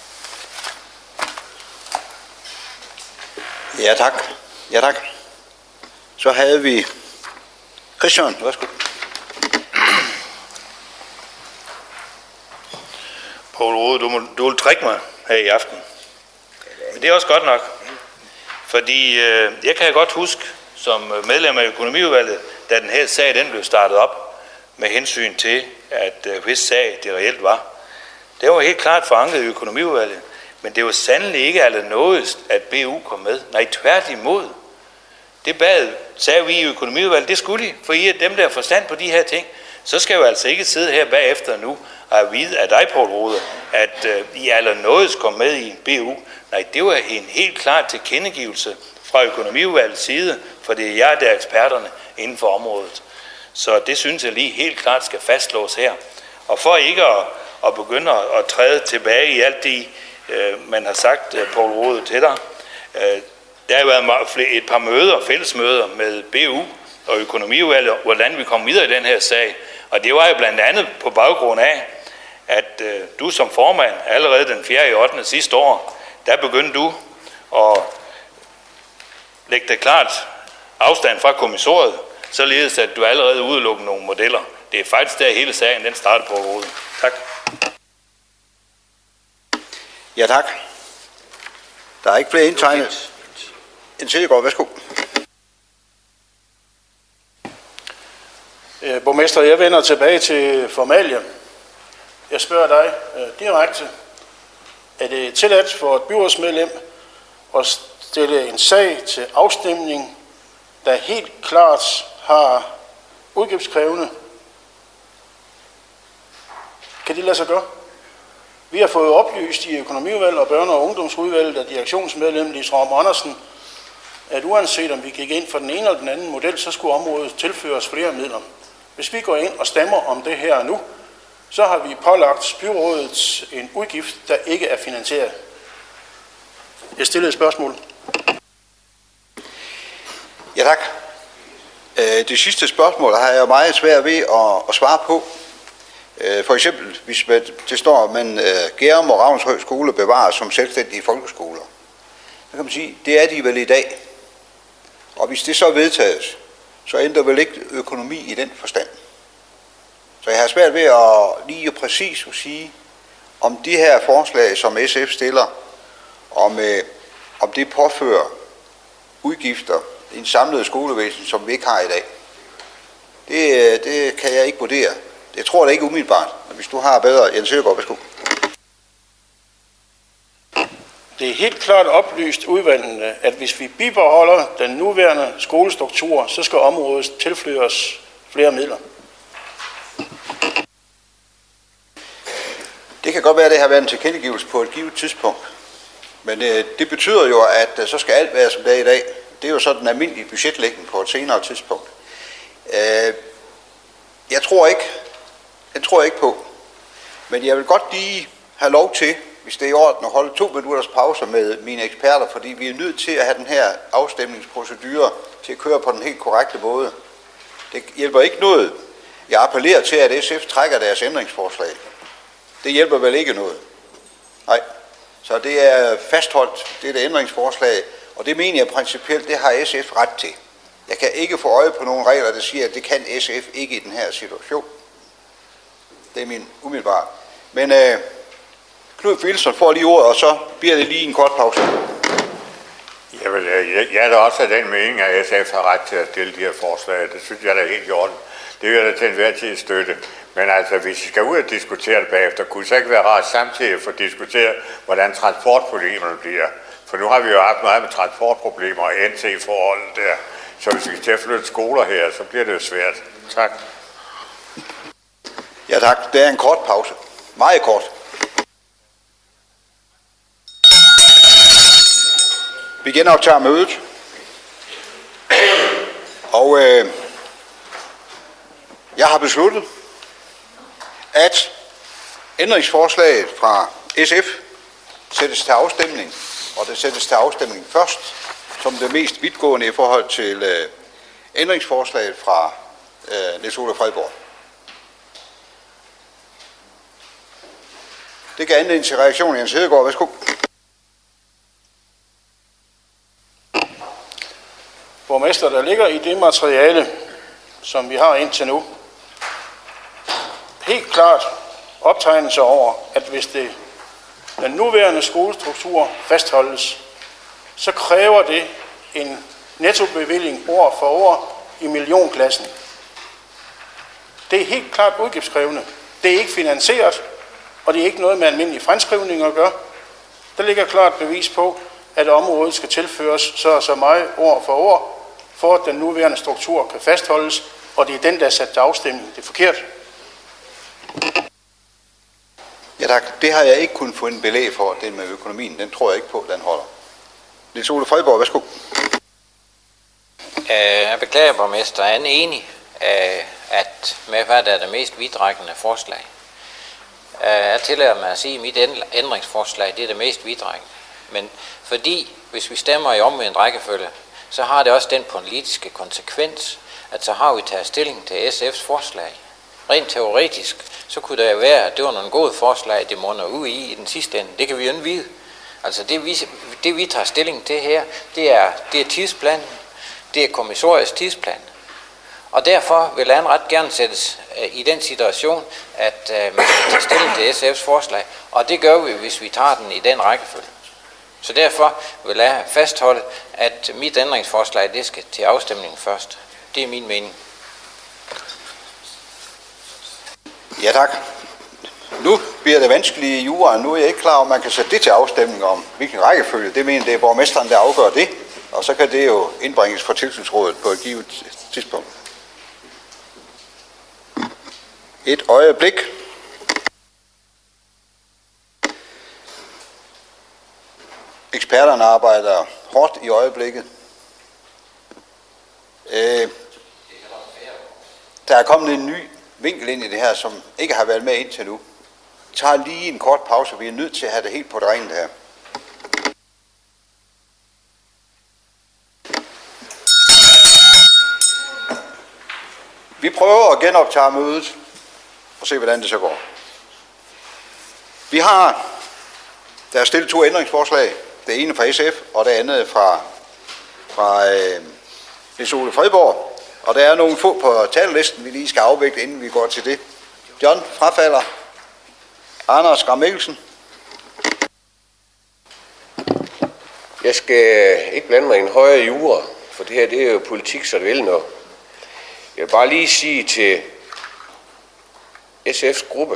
Ja, tak. Ja, tak. Så havde vi Christian, værsgo.
Poul Rode, du vil trække mig her i aften. Men det er også godt nok. Fordi jeg kan godt huske, som medlem af økonomiudvalget, da den her sag den blev startet op med hensyn til, at hvis sag det reelt var. Det var helt klart forankret i økonomiudvalget. Men det var sandelig ikke allernådigst, at BU kom med. Nej, tværtimod. Det sagde vi i økonomiudvalget, det skulle I, for I er dem, der har forstand på de her ting. Så skal jo altså ikke sidde her bagefter nu og vide af dig, Poul Rode, at I allernådigst kom med i en BU. Nej, det var en helt klar tilkendegivelse fra økonomiudvalgets side, for det er jer, der er eksperterne inden for området. Så det synes jeg lige helt klart skal fastslås her. Og for ikke at begynde at træde tilbage i alt det, man har sagt, Poul Rode, til dig. Der har været et par møder, fællesmøder med BU og økonomiudvalget, hvordan vi kom videre i den her sag. Og det var jo blandt andet på baggrund af, at du som formand allerede den 4.8. sidste år, der begyndte du at lægge dig klart afstand fra kommissoriet, således at du allerede udelukkede nogle modeller. Det er faktisk der hele sagen, den startede på Rode. Tak.
Ja, tak. Der er ikke flere indtegnet. En Tilgaard, værsgo.
Borgmester, jeg vender tilbage til formalia. Jeg spørger dig direkte. Er det tilladt for et byrådsmedlem at stille en sag til afstemning, der helt klart har udgiftskrævende? Kan det lade sig gøre? Vi har fået oplyst i økonomiudvalget og børne- og ungdomsudvalget af direktionsmedlem Lise Rom Andersen, at uanset om vi gik ind for den ene eller den anden model, så skulle området tilføres flere midler. Hvis vi går ind og stemmer om det her nu, så har vi pålagt byrådet en udgift, der ikke er finansieret. Jeg stillede et spørgsmål.
Ja, tak. Det sidste spørgsmål har jeg meget svært ved at svare på. For eksempel, hvis det står, at man Gærum og Ravnshøj skole bevares som selvstændige folkeskoler. Så kan man sige, det er de vel i dag. Og hvis det så vedtages, så ændrer vel ikke økonomi i den forstand. Så jeg har svært ved at lige og præcis at sige, om de her forslag, som SF stiller, om det påfører udgifter i en samlet skolevæsen, som vi ikke har i dag. Det kan jeg ikke vurdere. Jeg tror det ikke umiddelbart, men hvis du har bedre, Jens Søgaard, værsgo.
Det er helt klart oplyst udvalgene, at hvis vi bibeholder den nuværende skolestruktur, så skal området tilføres flere midler.
Det kan godt være, at det har været en tilkendegivelse på et givet tidspunkt. Men det betyder jo, at så skal alt være som det er i dag. Det er jo så den almindelige budgetlægning på et senere tidspunkt. Jeg tror ikke på. Men jeg vil godt lige have lov til, hvis det er i orden, at holde 2 minutters pause med mine eksperter, fordi vi er nødt til at have den her afstemningsprocedure til at køre på den helt korrekte måde. Det hjælper ikke noget. Jeg appellerer til, at SF trækker deres ændringsforslag. Det hjælper vel ikke noget. Nej. Så det er fastholdt, det er ændringsforslag, og det mener jeg principielt, det har SF ret til. Jeg kan ikke få øje på nogle regler, der siger, at det kan SF ikke i den her situation. Det er min umiddelbare. Men Knud Filson får lige ordet, og så bliver det lige en kort pause.
Jeg er da også af den mening, at SF har ret til at stille de her forslag. Det synes jeg da er helt i orden. Det vil jeg da til enhver tid støtte. Men altså, hvis vi skal ud og diskutere det bagefter, kunne det så ikke være rart samtidig at få diskuteret, hvordan transportproblemerne bliver. For nu har vi jo haft meget med transportproblemer og NT-forholdet der. Så hvis vi skal til at flytte skoler her, så bliver det jo svært. Tak.
Ja tak, det er en kort pause. Meget kort. Vi genoptager mødet. Og jeg har besluttet, at ændringsforslaget fra SF sættes til afstemning, og det sættes til afstemning først, som det mest vidtgående i forhold til ændringsforslaget fra Niels Ole Fredborg. Det gav anledning til reaktion. Jens Hedegaard, værsgo.
Borgmester, der ligger i det materiale, som vi har indtil nu, helt klart optegnelse over, at hvis den nuværende skolestruktur fastholdes, så kræver det en nettobevilling år for år i millionklassen. Det er helt klart udgiftskrævende. Det er ikke finansieret, og det er ikke noget med almindelige fremskrivninger at gøre. Der ligger klart bevis på, at området skal tilføres så meget år for år, for at den nuværende struktur kan fastholdes, og det er den, der er sat til afstemning. Det er forkert.
Ja tak, det har jeg ikke kunnet få en belæg for, den med økonomien. Den tror jeg ikke på, den holder. Niels Ole Fredborg, værsgo.
Jeg beklager, borgmester. Jeg er enig at med, hvad der er det mest vidtrækkende forslag. Jeg tillader mig at sige, at mit ændringsforslag det er det mest vidtrækkende. Men fordi, hvis vi stemmer i omvendt rækkefølge, så har det også den politiske konsekvens, at så har vi taget stilling til SF's forslag. Rent teoretisk, så kunne det være, at det var nogle gode forslag, det munder ud i den sidste ende. Det kan vi jo ikke vide. Altså det vi tager stilling til her, det er tidsplanen, det er kommissoriets tidsplan. Og derfor vil jeg ret gerne sættes i den situation, at man skal tage stilling til SF's forslag. Og det gør vi, hvis vi tager den i den rækkefølge. Så derfor vil jeg fastholde, at mit ændringsforslag det skal til afstemning først. Det er min mening.
Ja tak. Nu bliver det vanskelige i juraen. Nu er jeg ikke klar, om man kan sætte det til afstemning om, hvilken rækkefølge. Det mener det er borgmesteren, der afgør det. Og så kan det jo indbringes for tilsynsrådet på et givet tidspunkt. Et øjeblik. Eksperterne arbejder hårdt i øjeblikket. Der er kommet en ny vinkel ind i det her, som ikke har været med indtil nu. Vi tager lige en kort pause. Vi er nødt til at have det helt på det rene her. Vi prøver at genoptage mødet og se, hvordan det så går. Der er stillet 2 ændringsforslag. Det ene fra SF, og det andet fra Niels Ole Fredborg. Og der er nogle få på talelisten, vi lige skal afvikle, inden vi går til det. John frafalder. Anders Gram Mikkelsen.
Jeg skal ikke blande mig i en højere jura, for det her det er jo politik, så det vil noget. Jeg vil bare lige sige til SF's gruppe,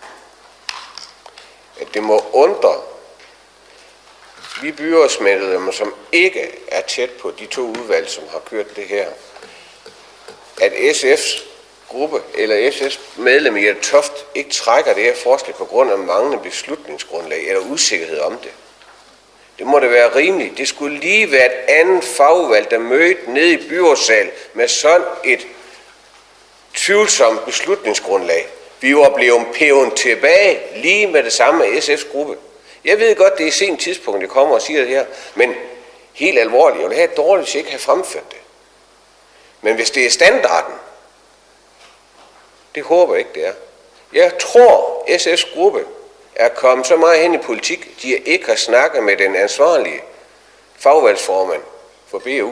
at det må undre vi byrådsmedlemmer, som ikke er tæt på de 2 udvalg, som har kørt det her, at SF's gruppe eller SF's medlem i Toft ikke trækker det her forslag på grund af manglende beslutningsgrundlag eller usikkerhed om det. Det må det være rimeligt. Det skulle lige være et andet fagudvalg, der mødte nede i byrådssal med sådan et tvivlsomt beslutningsgrundlag. Vi var blevet pevet tilbage lige med det samme af SF's gruppe. Jeg ved godt, det er sent tidspunkt, det kommer og siger det her, men helt alvorligt, jeg vil have et dårligt, hvis jeg ikke har fremført det. Men hvis det er standarden, det håber jeg ikke, det er. Jeg tror, SF's gruppe er kommet så meget hen i politik, de ikke har snakket med den ansvarlige fagvalgsformand for BU.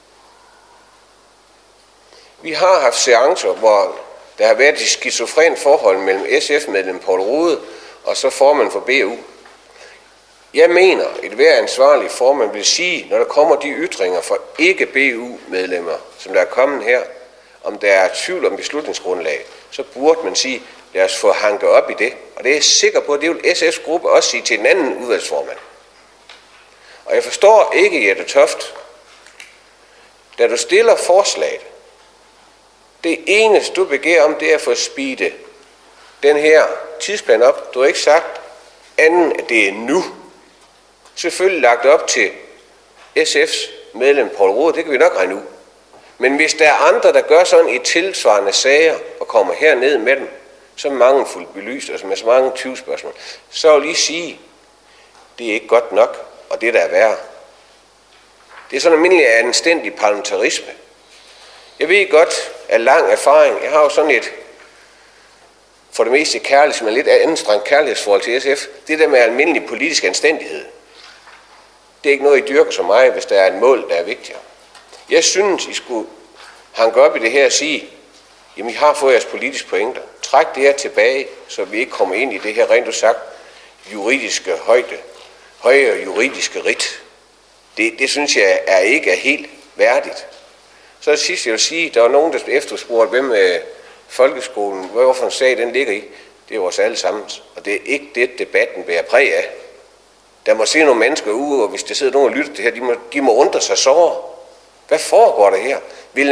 Vi har haft seancer, hvor der har været et skizofrent forhold mellem SF-medlem Poul Rode og så formand for BU. Jeg mener, et hver ansvarlig formand vil sige, når der kommer de ytringer fra ikke-BU-medlemmer, som der er kommet her, om der er tvivl om beslutningsgrundlag, så burde man sige, lad os få hanket op i det. Og det er jeg sikker på, at det vil SF's gruppe også sige til en anden udvalgsformand. Og jeg forstår ikke, Jette Toft, da du stiller forslaget, det eneste du begærer om, det er at få speedet den her tidsplan op. Du har ikke sagt anden, at det er nu. Selvfølgelig lagt op til SF's medlem Poul Rohde, det kan vi nok regne ud. Men hvis der er andre, der gør sådan i tilsvarende sager og kommer herned med dem, så mangelfuldt belyst, altså med så mange 20 spørgsmål, så vil lige sige, det er ikke godt nok, og det der er værre. Det er sådan almindelig anstændig parlamentarisme. Jeg ved godt, af lang erfaring, jeg har jo sådan et, for det meste kærlighed, men lidt anstrengt kærlighedsforhold til SF, det der med almindelig politisk anstændighed. Det er ikke noget, I dyrker så meget, hvis der er et mål, der er vigtigere. Jeg synes, I skulle hanke op i det her og sige, jamen I har fået jeres politiske pointer. Træk det her tilbage, så vi ikke kommer ind i det her rent udsagt juridiske høje juridiske rit. Det synes jeg ikke er helt værdigt. Så sidst jeg vil sige, der var nogen, der efterspurgte, hvem folkeskolen, hvorfor en sag den ligger i. Det er vores allesammens, og det er ikke det, debatten bærer præg af. Der må se nogle mennesker ude, og hvis der sidder nogen og lytter til det her, de må undre sig såre. Hvad foregår der her?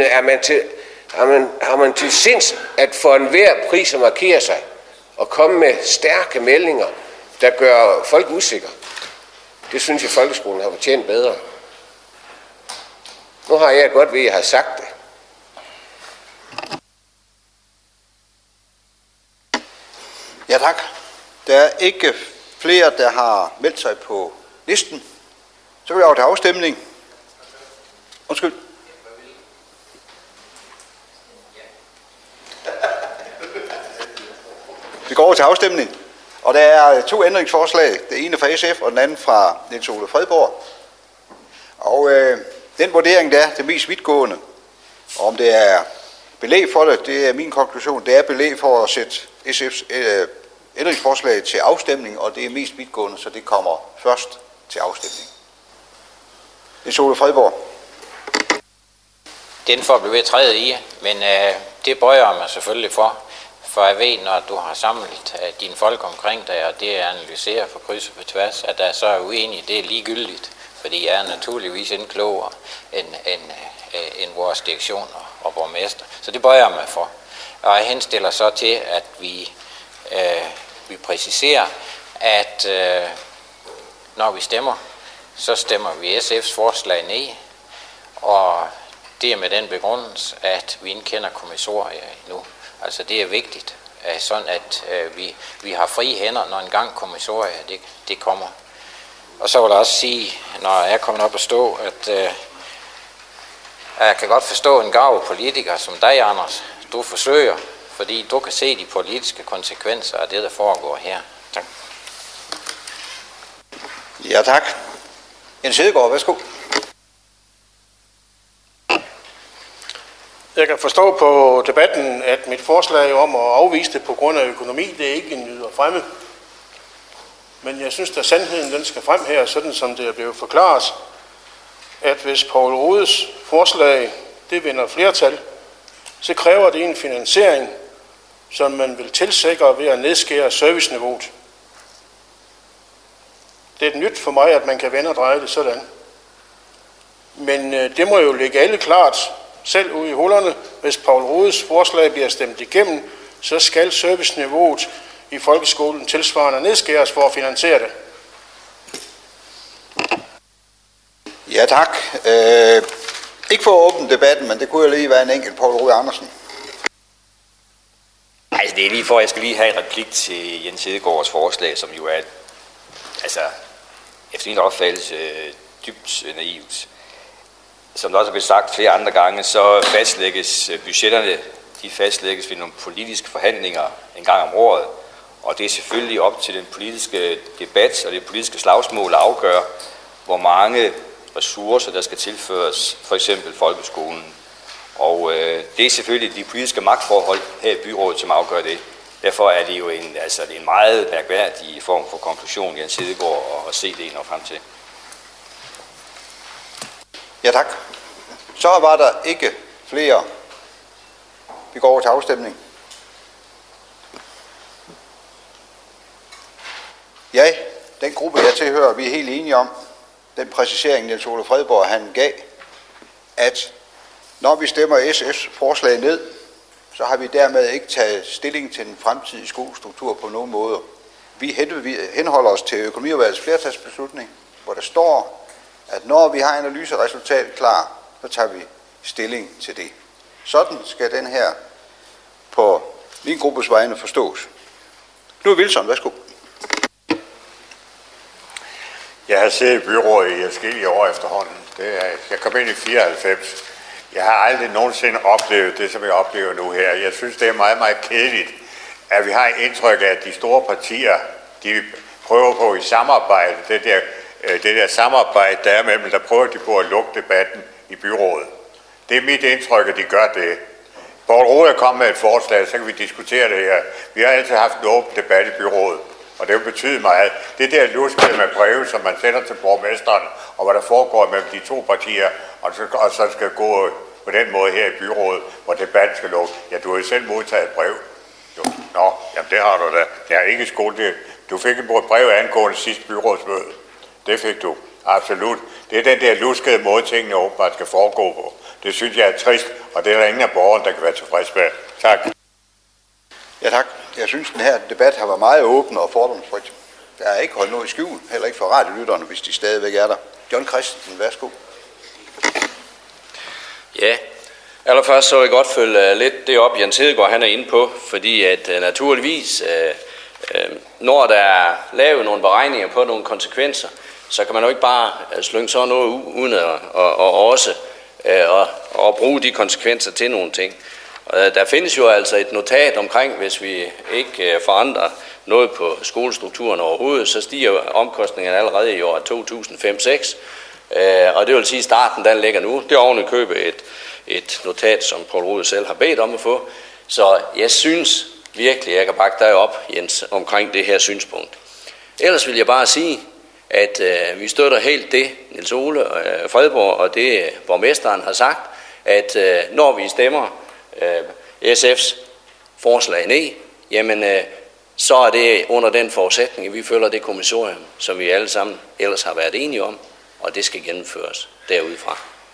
Har man til sinds at for enhver pris at markere sig og komme med stærke meldinger, der gør folk usikre? Det synes jeg, folkeskolen har fortjent bedre. Nu har jeg godt ved, at jeg har sagt det.
Ja, tak. Der er ikke flere, der har meldt sig på listen. Så vil jeg over til afstemning. Undskyld. Vi går over til afstemning. Og der er 2 ændringsforslag. Det ene fra SF, og den anden fra Niels Ole Fredborg. Og den vurdering, der er det mest vidtgående, og om det er belæg for det, det er min konklusion, det er belæg for at sætte SF's ændringsforslag til afstemning, og det er mest vidtgående, så det kommer først til afstemning. Niels Ole Fredborg.
Den får blive træet i, men det bøjer jeg mig selvfølgelig for jeg ved, når du har samlet dine folk omkring dig, og det analyserer for kryds og på tværs, at der så er uenige, det er ligegyldigt, fordi jeg er naturligvis ikke klogere end vores direktion og borgmester. Så det bøjer jeg mig for. Og jeg henstiller så til, at vi præciserer, at når vi stemmer, så stemmer vi SF's forslag ned, og det er med den begrundelse, at vi ikke kender kommissorier endnu. Altså det er vigtigt, sådan at vi har frie hænder, når en gang kommissorier det kommer. Og så vil jeg også sige, når jeg er kommet op at stå, at jeg kan godt forstå en gav politiker som dig, Anders. Du forsøger, fordi du kan se de politiske konsekvenser af det, der foregår her. Tak.
Ja, tak. Jens Hedegaard, værsgo.
Jeg kan forstå på debatten, at mit forslag om at afvise det på grund af økonomi, det er ikke en nyder fremme. Men jeg synes, at sandheden den skal frem her, sådan som det er blevet forklaret, at hvis Poul Rohdes forslag det vinder flertal, så kræver det en finansiering, som man vil tilsikre ved at nedskære serviceniveauet. Det er et nyt for mig, at man kan vende og dreje det sådan. Men det må jo ligge alle klart, selv ude i hullerne. Hvis Poul Rohdes forslag bliver stemt igennem, så skal serviceniveauet i folkeskolen tilsvarende nedskæres for at finansiere det.
Ja, tak. Ikke for at åbne debatten, men det kunne jo lige være en enkelt Poul Rohde Andersen.
Altså, det er lige for, jeg skal lige have en replik til Jens Hedegaards forslag, som jo er, altså, efter min opfattelse, dybt naivt. Som der også er blevet sagt flere andre gange, så fastlægges budgetterne, de fastlægges ved nogle politiske forhandlinger en gang om året. Og det er selvfølgelig op til den politiske debat og det politiske slagsmål at afgøre, hvor mange ressourcer, der skal tilføres, for eksempel folkeskolen. Og det er selvfølgelig de politiske magtforhold her i byrådet, som afgør det. Derfor er det jo en meget mærkværdig form for konklusion, Jens Hedegaard og CD når frem til.
Ja, tak. Så var der ikke flere. Vi går over til afstemning. Ja, den gruppe, jeg tilhører, vi er helt enige om den præcisering, Niels Ole Fredborg han gav, at når vi stemmer SF's forslag ned, så har vi dermed ikke taget stilling til den fremtidige skolestruktur på nogen måde. Vi henholder os til økonomiudvalgets flertalsbeslutning, hvor der står, at når vi har analyseresultatet klar, så tager vi stilling til det. Sådan skal den her på min gruppes vegne forstås. Knud Wilson, værsgo.
Jeg har siddet i byrådet i forskellige år efterhånden. Jeg kom ind i 94. Jeg har aldrig nogensinde oplevet det, som jeg oplever nu her. Jeg synes, det er meget, meget kedeligt, at vi har indtryk af, at de store partier, de prøver på i samarbejde, det der samarbejde, der er mellem, der prøver de på at lukke debatten i byrådet. Det er mit indtryk, at de gør det. Poul Rode er kommet med et forslag, så kan vi diskutere det her. Vi har altid haft en åben debat i byrådet, og det vil betyde meget. Det der luskede med breve, som man sender til borgmesteren, og hvad der foregår mellem de to partier, og så skal gå på den måde her i byrådet, hvor debatten skal lukke. Ja, du har jo selv modtaget et brev. Jo. Nå, jamen det har du da. Det er ikke skole. Du fik et brev angående sidste byrådsmøde. Det fik du. Absolut. Det er den der luskede måde, tingene åbenbart skal foregå på. Det synes jeg er trist, og det er der ingen af borgerne, der kan være tilfreds med. Tak.
Ja, tak. Jeg synes, den her debat har været meget åben og fordomsfrit. Der er ikke holdt noget i skjul, heller ikke for radiolytterne, hvis de stadigvæk er der. John Christensen, værsgo.
Ja, allerførst så vil jeg godt følge lidt det op, Jens Hedegaard han er inde på, fordi at naturligvis, når der er lavet nogle beregninger på nogle konsekvenser, så kan man jo ikke bare slynge sådan noget ud, uden at bruge de konsekvenser til nogle ting. Der findes jo altså et notat omkring, hvis vi ikke forandrer noget på skolestrukturen overhovedet, så stiger omkostningerne allerede i år 2005-6. Og det vil sige, at starten den ligger nu. Det er oven i købet et notat, som Poul Rode selv har bedt om at få. Så jeg synes virkelig, jeg kan bakke dig op, Jens, omkring det her synspunkt. Ellers vil jeg bare sige, at vi støtter helt det, Niels Ole Fredborg og det borgmesteren har sagt, at når vi stemmer SF's forslag ned, jamen så er det under den forudsætning, at vi følger det kommissorium, som vi alle sammen ellers har været enige om, og det skal gennemføres derudfra.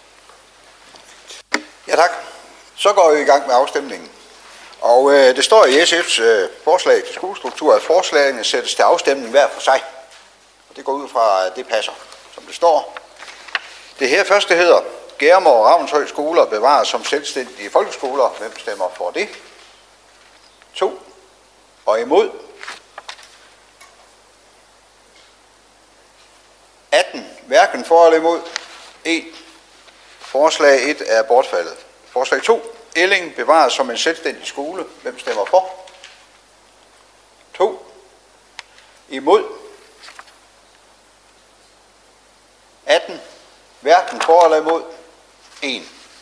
Ja, tak. Så går vi i gang med afstemningen. Og det står i SF's forslag til skolestruktur, at forslagene sættes til afstemning hver for sig. Og det går ud fra, at det passer, som det står. Det her første hedder, Gærmer og Ravnshøj skoler bevares som selvstændige folkeskoler. Hvem stemmer for det? 2. Og imod? 18. Hverken for eller imod? 1. Forslag 1 er bortfaldet. Forslag 2. Elling bevares som en selvstændig skole. Hvem stemmer for? 2. Imod? 18. Hverken for eller imod? 1.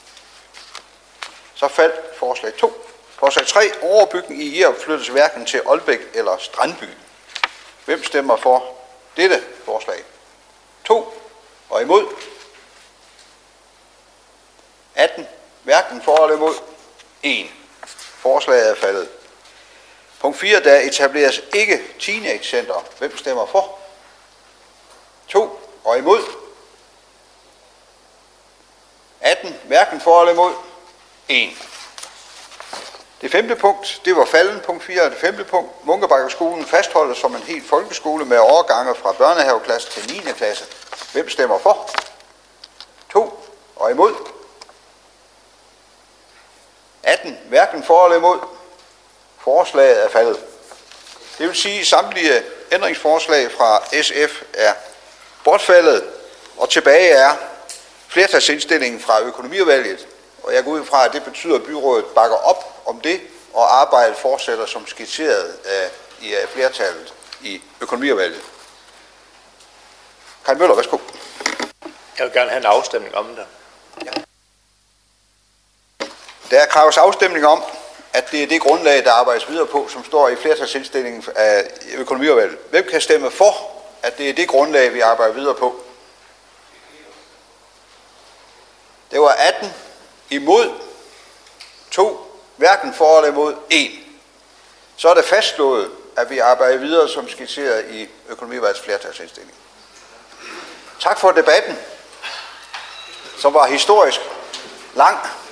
Så faldt forslag 2. Forslag 3. Overbygning i Jerup flyttes hverken til Aalbæk eller Strandby. Hvem stemmer for dette forslag? 2. Og imod? 18. Hverken for eller imod? 1. Forslaget er faldet. Punkt 4. Der etableres ikke teenage-center. Hvem stemmer for? 2. Og imod? 18. Hverken for eller imod? 1. Det 5. punkt, det var falden. Punkt 4. Det 5. punkt. Munkebakkeskolen fastholdes som en helt folkeskole med overgange fra børnehaveklasse til 9. klasse. Hvem stemmer for? 2. Og imod? 18. Hverken for eller imod? Forslaget er faldet. Det vil sige, at samtlige ændringsforslag fra SF er bortfaldet, og tilbage er flertalsindstillingen fra økonomiudvalget. Og jeg går ud fra, at det betyder, at byrådet bakker op om det, og arbejdet fortsætter som skitseret i flertallet i økonomiudvalget. Kai Møller, værsgo.
Jeg vil gerne have en afstemning om det.
Ja. Der kræves afstemning om, at det er det grundlag, der arbejdes videre på, som står i flertalsindstillingen af økonomiudvalget? Hvem kan stemme for, at det er det grundlag, vi arbejder videre på? Det var 18 imod 2, hverken for eller imod 1. Så er det fastslået, at vi arbejder videre som skitseret i økonomiudvalgets flertalsindstilling. Tak for debatten, som var historisk lang.